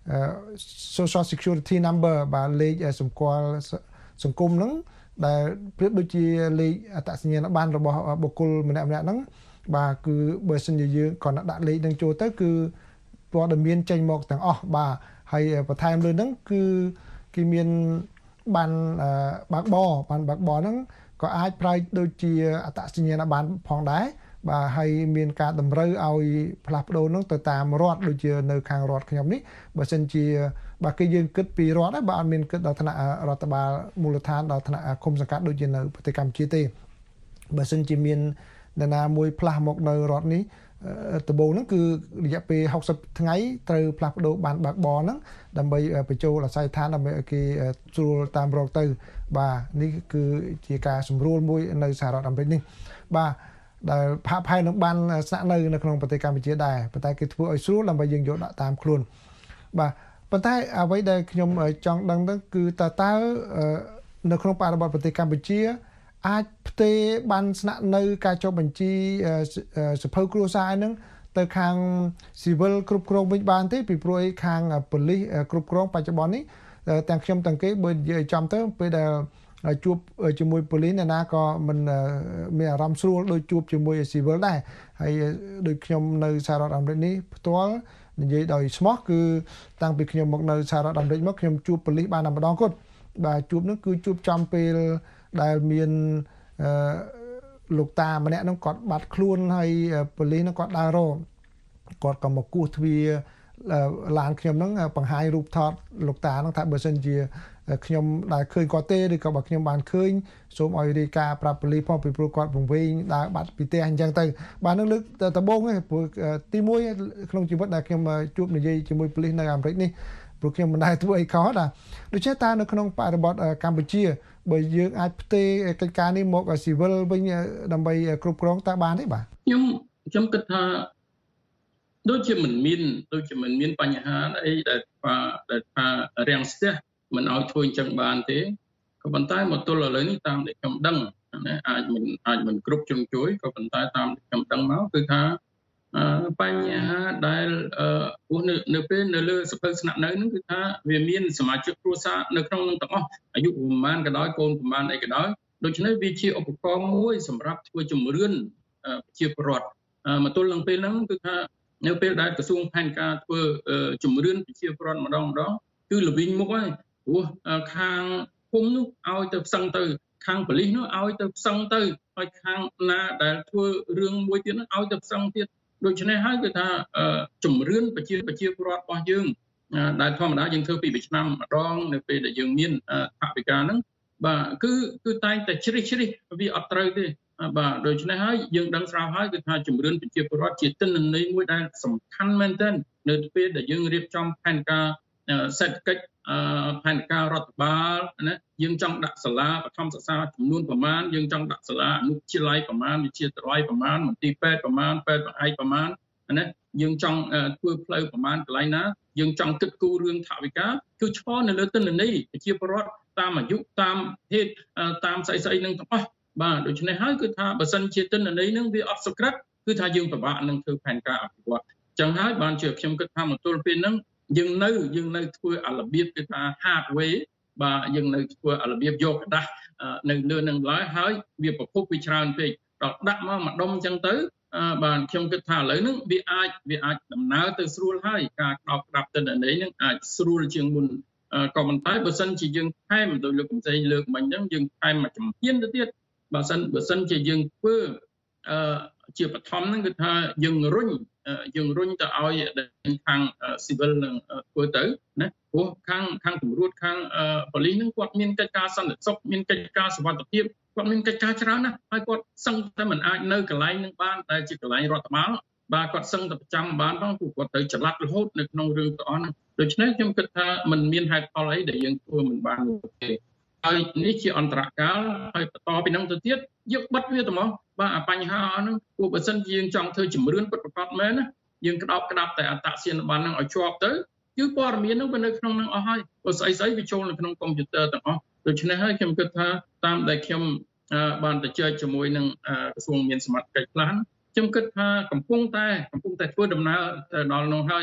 social security number បាទលេខសម្គាល់សង្គមហ្នឹងដែលប្រៀបដូចជាលេខអត្តសញ្ញាណប័ណ្ណរបស់បុគ្គលម្នាក់ៗហ្នឹងបាទគឺបើសិនជាយើងគ្រាន់តែដាក់លេខហ្នឹងចូលទៅគឺព័ត៌មានចេញមកទាំងអស់បាទហើយបន្ថែមលើហ្នឹងគឺគេមានបានបើកបរបានបើកបរហ្នឹងក៏អាចប្រើដូចជាអត្តសញ្ញាណប័ណ្ណផងដែរបាទហើយមានការតម្រូវឲ្យផ្លាស់ប្ដូរហ្នឹងទៅតាមរដ្ឋដូចជានៅខាងរដ្ឋខ្ញុំនេះបើសិនជាបាទគេយើងគិតពីរដ្ឋហើយបាទអត់មានគិតដល់ថ្នាក់រដ្ឋបាលមូលដ្ឋានដល់ថ្នាក់ឃុំសង្កាត់ដូចជានៅប្រទេសកម្ពុជាទេបើសិនជាមាននរណាមួយផ្លាស់មកនៅរដ្ឋនេះដំបូងហ្នឹងគឺរយៈពេលហុកសិបថ្ងៃត្រូវផ្លាស់ប្ដូរបានបើកបរហ្នឹងដើម្បីបញ្ចូលអាស័យដ្ឋានដើម្បីឲ្យគេស្រួលតាមរកទៅបាទនេះគឺជាការសម្រួលមួយនៅសហរដ្ឋអាមេរិកនេះបាទដែលផាកផែននឹងបានស្នាក់នៅនៅក្នុងប្រទេសកម្ពុជាដែរប៉ុន្តែគេធ្វើឲ្យស្រួលដើម្បីយើងយកដាក់តាមខ្លួនបាទប៉ុន្តែអ្វីដែលខ្ញុំចង់ដឹងហ្នឹងគឺតើតើនៅក្នុងបរិបទប្រទេសកម្ពុជាអាចផ្ទេរបានស្នាក់នៅការចុះបញ្ជីសភៅគ្រួសារហ្នឹងទៅខាង civil គ្រប់គ្រងវិញបានទេពីព្រោះឯខាងប៉ូលីសគ្រប់គ្រងបច្ចុប្បន្ននេះទាំងខ្ញុំទាំងគេបើនិយាយចំទៅពេលដែលជួបជាមួយប៉ូលីសអ្នកណាក៏មិនមានអារម្មណ៍ស្រួលដូចជួបជាមួយ civil ដែរហើយដូចខ្ញុំនៅសហរដ្ឋអាមេរិកនេះផ្ទាល់និយាយដោយស្មោះគឺតាំងពីខ្ញុំមកនៅសហរដ្ឋអាមេរិកមកខ្ញុំជួបប៉ូលីសបានតែម្ដងគត់បាទជួបនោះគឺជួបចំពេលដែលមានលោកតាម្នាក់ហ្នឹងគាត់បាត់ខ្លួនហើយប៉ូលីសហ្នឹងគាត់ដើររកគាត់ក៏មកគោះទ្វារឡានខ្ញុំហ្នឹងបង្ហាញរូបថតលោកតាហ្នឹងថាបើសិនជាខ្ញុំដែលឃើញគាត់ទេឬក៏បើខ្ញុំបានឃើញសូមឲ្យរាយការណ៍ប្រាប់ប៉ូលីសផងពីព្រោះគាត់ពង្វេងដើរបាត់ពីផ្ទះអញ្ចឹងទៅបាទនឹងលើកដំបូងទេព្រោះទីមួយក្នុងជីវិតដែលខ្ញុំជួបនិយាយជាមួយប៉ូលីសនៅអាមេរិកនេះព្រោះខ្ញុំមិនដែលធ្វើអីខុសដែរដូច្នេះតើនៅក្នុងបរិបទកម្ពុជាបើយើងអាចផ្ទេរកិច្ចការនេះមកឲ្យ civil វិញដើម្បីគ្រប់គ្រងតើបានទេបាទខ្ញុំខ្ញុំគិតថាដូចជាមិនមានដូចជាមិនមានបញ្ហាអីដែលដែលថារាំងស្ទះមិនឲ្យធ្វើអញ្ចឹងបានទេក៏ប៉ុន្តែមកទល់ឥឡូវនេះតាមដែលខ្ញុំដឹងណាអាចមិនអាចមិនគ្រប់ជ្រុងជ្រោយក៏ប៉ុន្តែតាមដែលខ្ញុំដឹងមកគឺថាបញ្ហាដែលអឺនៅនៅពេលនៅលើសភៅស្នាក់នៅហ្នឹងគឺថាវាមានសមាជិកគ្រួសារនៅក្នុងនឹងទាំងអស់អាយុប្រមាណក៏ដោយកូនប្រមាណអីក៏ដោយដូច្នេះវាជាឧបករណ៍មួយសម្រាប់ធ្វើជំរឿនប្រជាពលរដ្ឋមកទល់នឹងពេលហ្នឹងគឺថានៅពេលដែលក្រសួងផែនការធ្វើជំរឿនប្រជាពលរដ្ឋម្ដងម្ដងគឺល្វីងមុខហើយព្រោះខាងភូមិនោះឲ្យទៅផ្សឹងទៅខាងប៉ូលីសនោះឲ្យទៅផ្សឹងទៅហើយខាងណាដែលធ្វើរឿងមួយទៀតនោះឲ្យទៅផ្សឹងទៀតដូច្នេះហើយគឺថាជំរឿនប្រជាប្រជាពលរដ្ឋរបស់យើងដែលធម្មតាយើងធ្វើពីមួយឆ្នាំម្ដងនៅពេលដែលយើងមានថវិកាហ្នឹងបាទគឺគឺតែងតែជ្រិះជ្រិះវាអត់ត្រូវទេបាទដូច្នេះហើយយើងដឹងស្រាប់ហើយគឺថាជំរឿនប្រជាពលរដ្ឋជាទិន្នន័យមួយដែលសំខាន់មែនទែននៅពេលដែលយើងរៀបចំផែនការសេដ្ឋកិច្ចផែនការរដ្ឋបាលណាយើងចង់ដាក់សាលាបឋមសិក្សាចំនួនប្រមាណយើងចង់ដាក់សាលាអនុវិទ្យាល័យប្រមាណវិទ្យាល័យប្រមាណមន្ទីរពេទ្យប្រមាណពេទ្យបង្អែកប្រមាណណាយើងចង់ធ្វើផ្លូវប្រមាណកន្លែងណាយើងចង់គិតគូររឿងថវិកាគឺឈរនៅលើទិន្នន័យប្រជាពលរដ្ឋតាមអាយុតាមភេទតាមស្អីស្អីនឹងទាំងអស់បាទដូច្នេះហើយគឺថាបើសិនជាទិន្នន័យនឹងវាអត់សុក្រិតគឺថាយើងពិបាកនឹងធ្វើផែនការអភិវឌ្ឍអញ្ចឹងហើយបានជាខ្ញុំគិតថាមកទល់ពេលហ្នឹងយើងនៅយើងនៅធ្វើអារបៀបគឺថា hardware បាទយើងនៅធ្វើអារបៀបយកกระดาษនៅលើនឹងឡើយហើយវាប្រភពវាច្រើនពេកដល់ដាក់មកមួយដុំអញ្ចឹងទៅបាទខ្ញុំគិតថាឥឡូវហ្នឹងវាអាចវាអាចដំណើរទៅស្រួលហើយការក្តោបក្តាប់ទិន្នន័យហ្នឹងអាចស្រួលជាងមុនក៏ប៉ុន្តែបើសិនជាយើងថែមដោយលោកកំសែងលើកមិញអញ្ចឹងយើងថែមមួយជំហានទៅទៀតបើសិនបើសិនជាយើងធ្វើអឺជាបឋមហ្នឹងគឺថាយើងរុញយើងរុញទៅឲ្យខាង civil នឹងធ្វើទៅណាព្រោះខាងខាងតម្រួតខាងប៉ូលីសហ្នឹងគាត់មានកិច្ចការសន្តិសុខមានកិច្ចការសុវត្ថិភាពគាត់មានកិច្ចការច្រើនណាស់ហើយគាត់សឹងតែមិនអាចនៅកន្លែងហ្នឹងបានតែជាកន្លែងរដ្ឋបាលបាទគាត់សឹងតែប្រចាំបានផងព្រោះគាត់ទៅច្រឡាត់រហូតនៅក្នុងរឿងទាំងអស់ហ្នឹងដូច្នេះខ្ញុំគិតថាมันមានហេតុផលអីដែលយើងធ្វើមិនបានទេហើយនេះជាអន្តរកាលហើយបន្តពីហ្នឹងទៅទៀតយើងបិទវាទៅមកបាទអាបញ្ហាហ្នឹងព្រោះបើសិនជាយើងចង់ធ្វើជំរឿនពិតប្រាកដមែនណាយើងក្តោបក្តាប់តែអត្តសញ្ញាណប័ណ្ណហ្នឹងឲ្យជាប់ទៅគឺព័ត៌មានហ្នឹងវានៅក្នុងហ្នឹងអស់ហើយព្រោះស្អីស្អីវាចូលនៅក្នុងកុំព្យូទ័រទាំងអស់ដូច្នេះហើយខ្ញុំគិតថាតាមដែលខ្ញុំបានទៅជែកជាមួយនឹងក្រសួងមានសមត្ថកិច្ចខ្លះខ្ញុំគិតថាកំពុងតែកំពុងតែធ្វើដំណើរទៅដល់នោះហើយ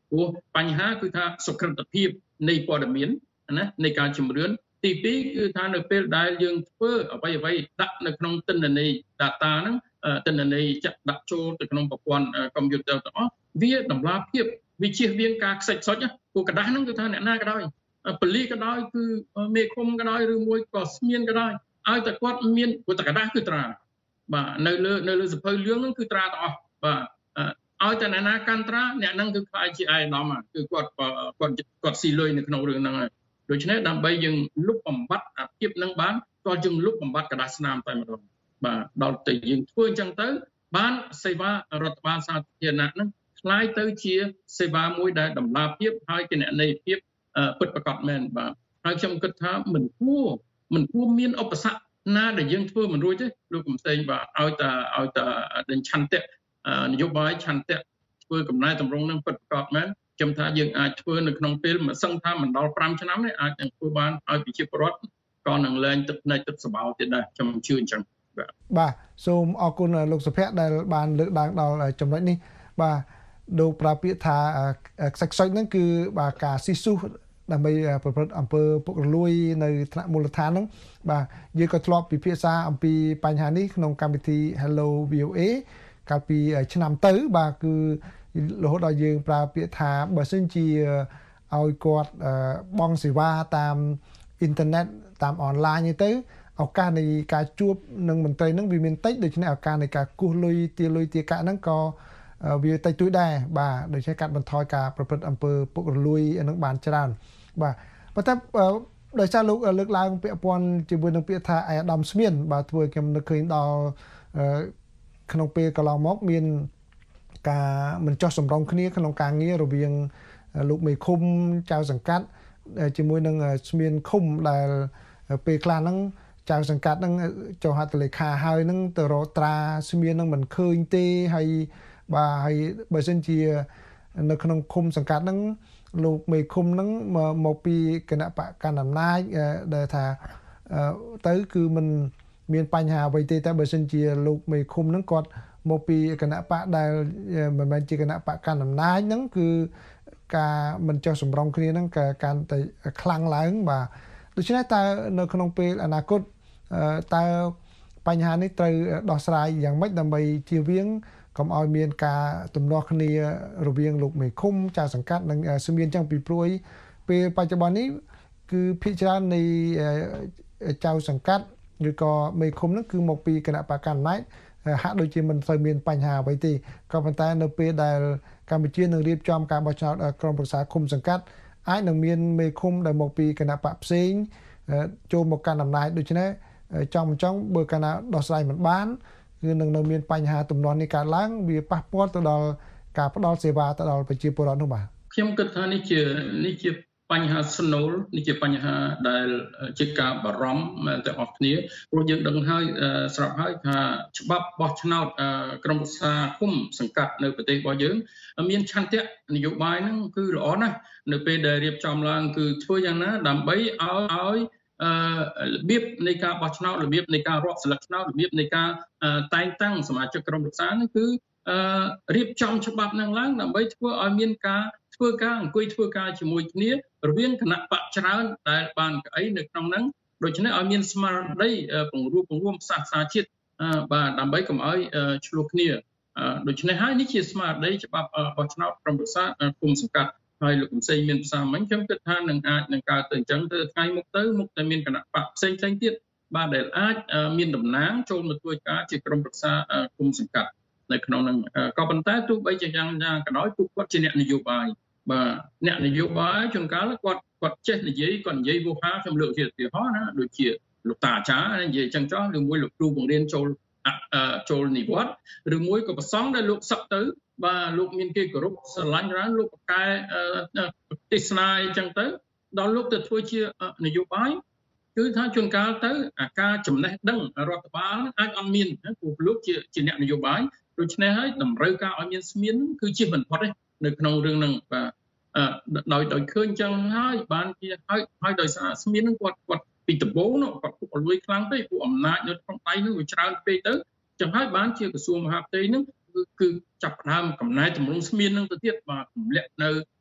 ព្រោះបញ្ហាគឺថាសុក្រិតភាពនៃព័ត៌មានណានៃការជំរឿនទីពីរគឺថានៅពេលដែលយើងធ្វើអ្វីអ្វីដាក់នៅក្នុងទិន្នន័យ data ហ្នឹងទិន្នន័យចាក់ដាក់ចូលទៅក្នុងប្រព័ន្ធកុំព្យូទ័រទាំងអស់វាតម្លាភាពវាជៀសវាងការខ្សាច់សុចព្រោះกระดาษហ្នឹងគឺថាអ្នកណាក៏ដោយប៉ូលីសក៏ដោយគឺមេឃុំក៏ដោយឬមួយក៏ស្មានក៏ដោយឲ្យតែគាត់មានព្រោះតែกระดาษគឺត្រាបាទនៅលើនៅលើសភៅលឿងហ្នឹងគឺត្រាទាំងអស់បាទឲ្យតែអ្នកណាកាន់ត្រាអ្នកហ្នឹងគឺខ្លាយជាអាយដាមគឺគាត់គាត់គាត់ស៊ីលុយនៅក្នុងរឿងហ្នឹងហើយដូច្នេះដើម្បីយើងលុបបំបត្តិអាភាពហ្នឹងបានក៏យើងលុបបំបត្តិกระดาษស្នាមតែម្ដងបាទដល់តែយើងធ្វើអញ្ចឹងទៅបានសេវារដ្ឋបាលសាធារណៈហ្នឹងខ្លាយទៅជាសេវាមួយដែលតម្លាភាពហើយគណនេយ្យភាពពិតប្រាកដមែនបាទហើយខ្ញុំគិតថាមិនគួរមិនគួរមានឧបសគ្គណាដែលយើងធ្វើមិនរួចទេលោកកំសែងបាទឲ្យតែឲ្យតែដេញឆន្ទៈនយោបាយឆន្ទៈធ្វើកំណែតម្រង់នឹងពិតប្រាកដមែនខ្ញុំថាយើងអាចធ្វើនៅក្នុងពេលមិនសឹងថាមិនដល់fiveឆ្នាំទេអាចនឹងធ្វើបានឲ្យប្រជាពលរដ្ឋក៏នឹងលែងទឹកភ្នែកទឹកសបោទៀតដែរខ្ញុំជឿអញ្ចឹងបាទបាទសូមអរគុណលោកសុភ័ក្រដែលបានលើកឡើងដល់ចំណុចនេះបាទលោកប្រាពាក្យថាខ្សាច់ខ្សុចហ្នឹងគឺបាទការស៊ីស៊ូដើម្បីប្រព្រឹត្តអំពើពុករលួយនៅថ្នាក់មូលដ្ឋានហ្នឹងបាទយើងក៏ធ្លាប់ពិភាក្សាអំពីបញ្ហានេះក្នុងកម្មវិធី Hello វី អូ អេ កាលពីឆ្នាំទៅបាទគឺរហូតដល់យើងប្រើពាក្យថាបើសិនជាឲ្យគាត់បង់សេវាតាមអ៊ីនធឺណិតតាមអនឡាញទៅឱកាសនៃការជួបនឹងមន្ត្រីហ្នឹងវាមានតិចដូច្នេះឱកាសនៃការគោះលុយទាលុយទាកាក់ហ្នឹងក៏វាតិចតួចដែរបាទដូច្នេះកាត់បន្ថយការប្រព្រឹត្តអំពើពុករលួយហ្នឹងបានច្រើនបាទប៉ុន្តែដោយសារលោកលើកឡើងពាក្យព័ន្ធជាមួយនឹងពាក្យថាអាយដាមស្មានបាទធ្វើឲ្យខ្ញុំនឹកឃើញដល់ក្នុងពេលកន្លងមកមានការមិនចោះសម្រងគ្នាក្នុងការងាររវាងលោកមេឃុំចៅសង្កាត់ជាមួយនឹងស្មានឃុំដែលពេលខ្លះហ្នឹងចៅសង្កាត់ហ្នឹងចុះហត្ថលេខាហើយហ្នឹងទៅរកត្រាស្មានហ្នឹងមិនឃើញទេហើយបាទហើយបើសិនជានៅក្នុងឃុំសង្កាត់ហ្នឹងលោកមេឃុំហ្នឹងមកពីគណៈបកកណ្ដាលអំណាចដែលថាទៅគឺมันមានបញ្ហាអ្វីទេតែបើសិនជាលោកមេឃុំហ្នឹងគាត់មកពីគណៈបកដែលមិនមែនជាគណៈបកកណ្ដាលអំណាចហ្នឹងគឺការមិនចុះសម្រងគ្នាហ្នឹងក៏កាន់តែខ្លាំងឡើងបាទដូច្នេះតើនៅក្នុងពេលអនាគតតើបញ្ហានេះត្រូវដោះស្រាយយ៉ាងម៉េចដើម្បីជៀសវាងកុំឲ្យមានការទំនាស់គ្នារវាងលោកមេឃុំចៅសង្កាត់និងស្មានចឹងពីព្រួយពេលបច្ចុប្បន្ននេះគឺភាគច្រើននៃចៅសង្កាត់ឬក៏មេឃុំហ្នឹងគឺមកពីគណៈបកកណ្ដាលអំណាចហាក់ដូចជាមិនសូវមានបញ្ហាអ្វីទេក៏ប៉ុន្តែនៅពេលដែលកម្ពុជានឹងរៀបចំការបោះឆ្នោតក្រុមប្រឹក្សាឃុំសង្កាត់អាចនឹងមានមេឃុំដែលមកពីគណៈបកផ្សេងចូលមកកាន់អំណាចដូច្នេះចង់មិនចង់បើកាលណាដោះស្រាយមិនបានគឺនឹងនៅមានបញ្ហាទំនាស់នេះកើតឡើងវាប៉ះពាល់ទៅដល់ការផ្ដល់សេវាទៅដល់ប្រជាពលរដ្ឋនោះបាទខ្ញុំគិតថានេះជានេះជាបញ្ហាស្នូលនេះជាបញ្ហាដែលជាការបារម្ភទាំងអស់គ្នាព្រោះយើងដឹងហើយស្រាប់ហើយថាច្បាប់បោះឆ្នោតក្រុមប្រឹក្សាឃុំសង្កាត់នៅប្រទេសរបស់យើងមានឆន្ទៈនយោបាយហ្នឹងគឺល្អណាស់នៅពេលដែលរៀបចំឡើងគឺធ្វើយ៉ាងណាដើម្បីឲ្យឲ្យរបៀបនៃការបោះឆ្នោតរបៀបនៃការរាប់ស្លឹកឆ្នោតរបៀបនៃការតែងតាំងសមាជិកក្រុមប្រឹក្សាហ្នឹងគឺរៀបចំច្បាប់ហ្នឹងឡើងដើម្បីធ្វើឲ្យមានការធ្វើការអង្គុយធ្វើការជាមួយគ្នារវាងគណៈបកច្រើនដែលបានកៅអីនៅក្នុងហ្នឹងដូច្នេះឲ្យមានស្មារតីពង្រួមពង្រួមផ្សះផ្សាជាតិបាទដើម្បីកុំឲ្យឆ្លោះគ្នាដូច្នេះហើយនេះជាស្មារតីច្បាប់បោះឆ្នោតក្រុមប្រឹក្សាឃុំសង្កាត់ហើយលោកកំសែងមានប្រសាសន៍មិញខ្ញុំគិតថានឹងអាចនឹងកើតទៅអញ្ចឹងទៅថ្ងៃមុខទៅមុខតែមានគណៈបកផ្សេងផ្សេងទៀតបាទដែលអាចមានតំណាងចូលមកធ្វើការជាក្រុមប្រឹក្សាឃុំសង្កាត់នៅក្នុងនឹងក៏ប៉ុន្តែទោះបីជាយ៉ាងណាក៏ដោយពួកគាត់ជាអ្នកនយោបាយបាទអ្នកនយោបាយជួនកាលគាត់គាត់ចេះនិយាយគាត់និយាយវោហាខ្ញុំលើកជាឧទាហរណ៍ណាដូចជាលោកតាអាចារ្យនិយាយអញ្ចឹងចោះឬមួយលោកគ្រូបង្រៀនចូលចូលនិវត្តន៍ឬមួយក៏ប្រសង់ដែលលោកសឹកទៅបាទលោកមានគេគោរពស្រឡាញ់ច្រើនលោកប្រកែទេសនាអញ្ចឹងទៅដល់លោកទៅធ្វើជានយោបាយគឺថាជួនកាលទៅអាការចំណេះដឹងរដ្ឋបាលអាចអត់មានព្រោះលោកជាជាអ្នកនយោបាយដូច្នេះហើយតម្រូវការឲ្យមានស្មានគឺជាមិនផុតទេនៅក្នុងរឿងហ្នឹងបាទដោយដោយឃើញចឹងហើយបានជាហើយហើយដោយសារស្មានហ្នឹងគាត់គាត់ពីដំបូងនោះគាត់ពុករលួយខ្លាំងពេកពួកអំណាចនៅក្នុងដៃហ្នឹងវាច្រើនពេកទៅចឹងហើយបានជាក្រសួងមហាផ្ទៃហ្នឹងគឺគឺចាប់ផ្ដើមកំណែតម្រង់ស្មានហ្នឹងទៅទៀតបាទទម្លាក់នៅ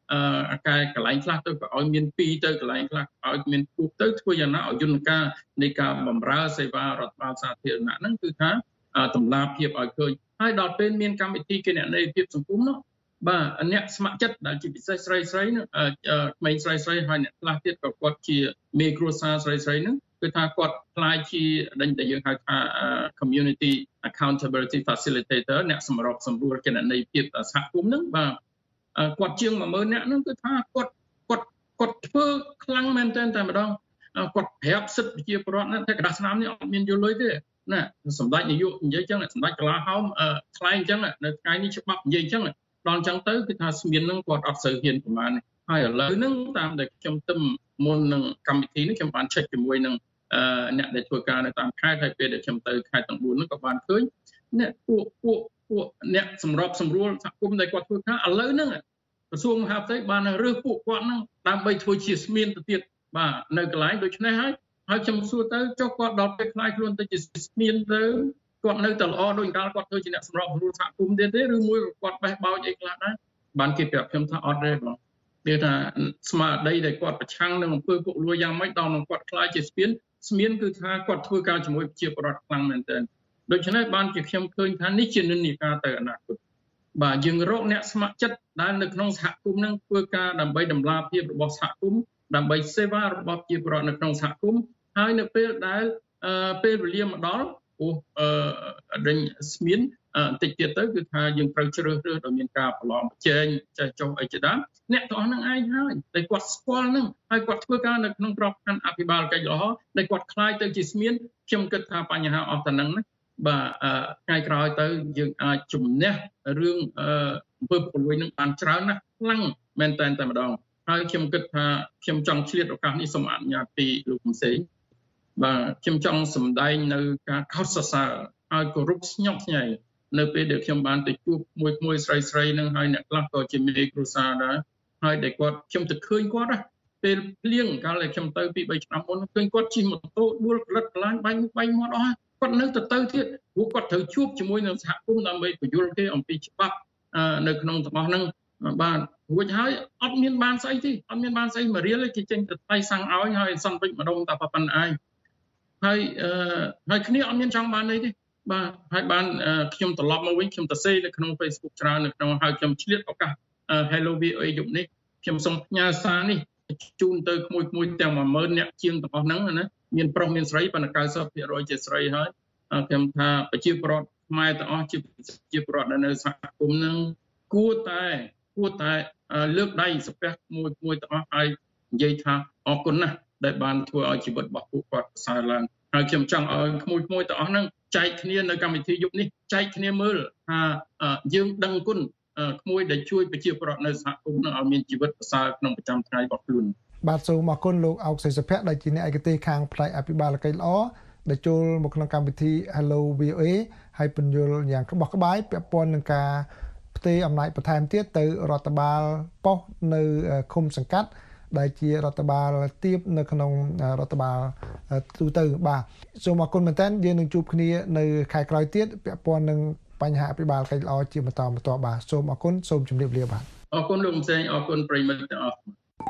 អឺកែកន្លែងខ្លះទៅក៏ឲ្យមានពីរទៅកន្លែងខ្លះឲ្យមានពុះទៅធ្វើយ៉ាងណាឲ្យយន្តការនៃការបម្រើសេវារដ្ឋបាលសាធារណៈហ្នឹងគឺថាតម្លាភាពឲ្យឃើញហើយដល់ពេលមានកម្មវិធីគណនេយ្យភាពសង្គមនោះបាទអ្នកស្ម័គ្រចិត្តដែលជាពិសេសស្រីស្រីនោះក្មេងស្រីស្រីហើយអ្នកខ្លះទៀតក៏គាត់ជាមេគ្រួសារស្រីស្រីនោះគឺថាគាត់ខ្លាយជាដែលយើងហៅថា community accountability facilitator អ្នកសម្របសម្រួលគណនេយ្យភាពសហគមន៍ហ្នឹងបាទគាត់ជាងone thousandនាក់ហ្នឹងគឺថាគាត់គាត់គាត់ធ្វើខ្លាំងមែនទែនតែម្ដងគាត់ប្រាប់សិទ្ធិប្រជាពលរដ្ឋណាតែกระดาษស្នាមនេះអត់មានយល់លុយទេណាសម្ដេចនាយកនិយាយអញ្ចឹងសម្ដេចកលាហោមថ្លែងអញ្ចឹងនៅថ្ងៃនេះច្បាប់និយាយអញ្ចឹងដល់អញ្ចឹងទៅគឺថាស្មាននឹងគាត់អត់សូវហ៊ានប្រហែលហើយឥឡូវហ្នឹងតាមដែលខ្ញុំទៅមុននឹងកម្មវិធីនេះខ្ញុំបាន check ជាមួយនឹងអ្នកដែលធ្វើការនៅតាមខេត្តហើយពេលដែលខ្ញុំទៅខេត្តទាំងfourហ្នឹងក៏បានឃើញអ្នកពួកពួកពួកអ្នកសម្របសម្រួលសហគមន៍ដែលគាត់ធ្វើការឥឡូវហ្នឹងក្រសួងមហាផ្ទៃបានរើសពួកគាត់ហ្នឹងដើម្បីធ្វើជាស្មានទៅទៀតបាទនៅកន្លែងដូច្នេះហើយហើយខ្ញុំសួរទៅចុះគាត់ដល់ពេលខ្លាយខ្លួនទៅជាស្មានទៅគាត់នៅតែល្អដូចកាលគាត់ធ្វើជាអ្នកសម្របសម្រួលសហគមន៍ទៀតទេឬមួយគាត់បេះបោចអីខ្លះដែរបានគេប្រាប់ខ្ញុំថាអត់ទេបងគេថាស្មារតីដែលគាត់ប្រឆាំងនឹងអំពើពុករលួយយ៉ាងម៉េចដល់គាត់ខ្លាយជាស្មានស្មានគឺថាគាត់ធ្វើការជាមួយប្រជាពលរដ្ឋខ្លាំងមែនទែនដូច្នេះបានជាខ្ញុំឃើញថានេះជានិន្នាការទៅអនាគតបាទយើងរកអ្នកស្ម័គ្រចិត្តដែលនៅក្នុងសហគមន៍នឹងធ្វើការដើម្បីដំណាភាពរបស់សហគមន៍ដើម្បីសេវារបស់ប្រជាពលរដ្ឋនៅក្នុងសហគមន៍ហើយនៅពេលដែលពេលវេលាមកដល់អូអឺដេញស្មានបន្តិចទៀតទៅគឺថាយើងត្រូវជ្រើសរើសដោយមានការប្រឡងប្រជែងចេះចុះអីជាដើមអ្នកទាំងអស់ហ្នឹងឯងហើយដែលគាត់ស្គាល់ហ្នឹងហើយគាត់ធ្វើការនៅក្នុងក្របខ័ណ្ឌអភិបាលកិច្ចល្អដែលគាត់ខ្លាយទៅជាស្មានខ្ញុំគិតថាបញ្ហាអស់តែហ្នឹងណាបាទថ្ងៃក្រោយទៅយើងអាចជំនះរឿងអំពើពុករលួយនឹងបានច្រើនណាស់ខ្លាំងមែនតើតែម្ដងហើយខ្ញុំគិតថាខ្ញុំចង់ឆ្លៀតឱកាសនេះសូមអនុញ្ញាតពីលោកកំសែងបាទខ្ញុំចង់សម្ដែងនៅការខុសសរសើរហើយគោរពស្ញប់ស្ញែងនៅពេលដែលខ្ញុំបានទៅជួបមួយមួយស្រីស្រីនឹងហើយអ្នកខ្លះក៏ជាមេគ្រួសារដែរហើយដែលគាត់ខ្ញុំទៅឃើញគាត់ណាពេលភ្លៀងកាលដែលខ្ញុំទៅពីthreeឆ្នាំមុនឃើញគាត់ជិះម៉ូតូដួលក្លិតក្លាញ់បាញ់បាញ់មាត់អស់គាត់នៅទៅទៅទៀតព្រោះគាត់ត្រូវជួបជាមួយនឹងសហគមន៍ដើម្បីពន្យល់គេអំពីច្បាប់នៅក្នុងទាំងអស់ហ្នឹងបាទរួចហើយអត់មានបានស្អីទេអត់មានបានស្អីមួយរៀលគេចេញទៅថ្លៃសាំងឲ្យហើយសន្តិវិចម្ដងតែប៉ុណ្្នឹងឯងហើយហើយគ្នាអត់មានចង់បានអីទេបាទហើយបានខ្ញុំត្រឡប់មកវិញខ្ញុំទៅសេនៅក្នុង Facebook ច្រើននៅក្នុងហើយខ្ញុំឆ្លៀតឱកាស Hello វី អូ អេ យប់នេះខ្ញុំសូមផ្ញើសារនេះជូនទៅក្មួយៗទាំងone thousandអ្នកជាងទាំងអស់ហ្នឹងណាមានប្រុសមានស្រីប៉ុន្តែninety percentជាស្រីហើយខ្ញុំថាប្រជាពលរដ្ឋខ្មែរទាំងអស់ជាជាពលរដ្ឋនៅសហគមន៍ហ្នឹងគួរតែគួរតែលើកដៃសំពះមួយមួយទាំងអស់ហើយនិយាយថាអរគុណណាស់ដែលបានធ្វើឲ្យជីវិតរបស់ពួកគាត់ប្រសើរឡើងហើយខ្ញុំចង់ឲ្យក្មួយមួយទាំងអស់ហ្នឹងចែកគ្នានៅកម្មវិធីយប់នេះចែកគ្នាមើលថាយើងដឹងគុណក្មួយដែលជួយប្រជាពលរដ្ឋនៅសហគមន៍នឹងឲ្យមានជីវិតប្រសើរក្នុងប្រចាំថ្ងៃរបស់ខ្លួនបាទសូមអរគុណលោកអោកសីសុភ័ក្រដែលជាអ្នកឯកទេសខាងផ្នែកអភិបាលកិច្ចល្អដែលចូលមកក្នុងកម្មវិធី Hello វី អូ អេ ហើយពន្យល់យ៉ាងក្បោះក្បាយពាក់ព័ន្ធនឹងការផ្ទេរអំណាចបន្ថែមទៀតទៅរដ្ឋបាលប៉ុស្តិ៍នៅឃុំសង្កាត់ដែលជារដ្ឋបាលទាបនៅក្នុងរដ្ឋបាលទូទៅបាទសូមអរគុណមែនតើយើងនឹងជួបគ្នានៅខែក្រោយទៀតពាក់ព័ន្ធនឹងបញ្ហាអភិបាលកិច្ចល្អជាបន្តបន្តបាទសូមអរគុណសូមជម្រាបលាបាទអរគុណលោកផ្សេងអរគុណប្រិយមិត្តទាំងអស់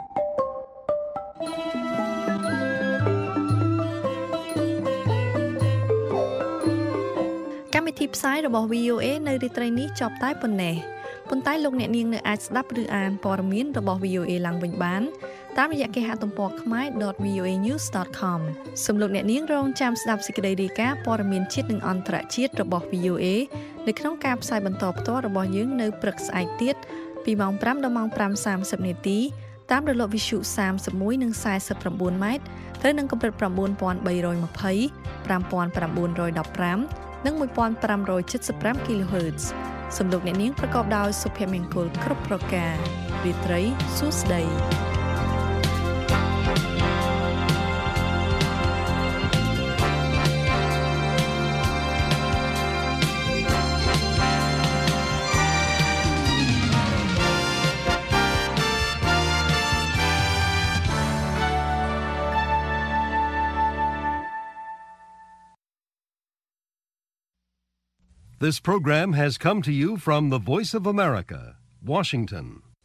កម្មវិធីផ្សាយរបស់ វី អូ អេ នៅរាត្រីនេះចប់តែប៉ុណ្ណេះប៉ុន្តែលោកអ្នកនាងនៅអាចស្ដាប់ឬអានព័ត៌មានរបស់ វី អូ អេ ឡើងវិញបានតាមរយៈគេហទំព័រ ខ្មែរ ដត វី អូ អេ news ដត com សូមលោកអ្នកនាងរងចាំស្ដាប់សេចក្តីរាយការណ៍ព័ត៌មានជាតិនិងអន្តរជាតិរបស់ វី អូ អេ នៅក្នុងការផ្សាយបន្តផ្ទាល់របស់យើងនៅព្រឹកស្អែកទៀតពីម៉ោងfiveដល់ម៉ោងfive thirtyនាទីតាមរលកវិទ្យុthirty-oneនិងforty-nineម៉ែត្រត្រូវនឹងកម្រិតnine thousand three hundred twenty, five thousand nine hundred fifteenនិងfifteen seventy-five គីឡូហឺតซ์ សំលោកអ្នកនាងប្រកបដោយសុភមង្គលគ្រប់ប្រការរាត្រីសួស្តី This program has come to you from the Voice of America, Washington.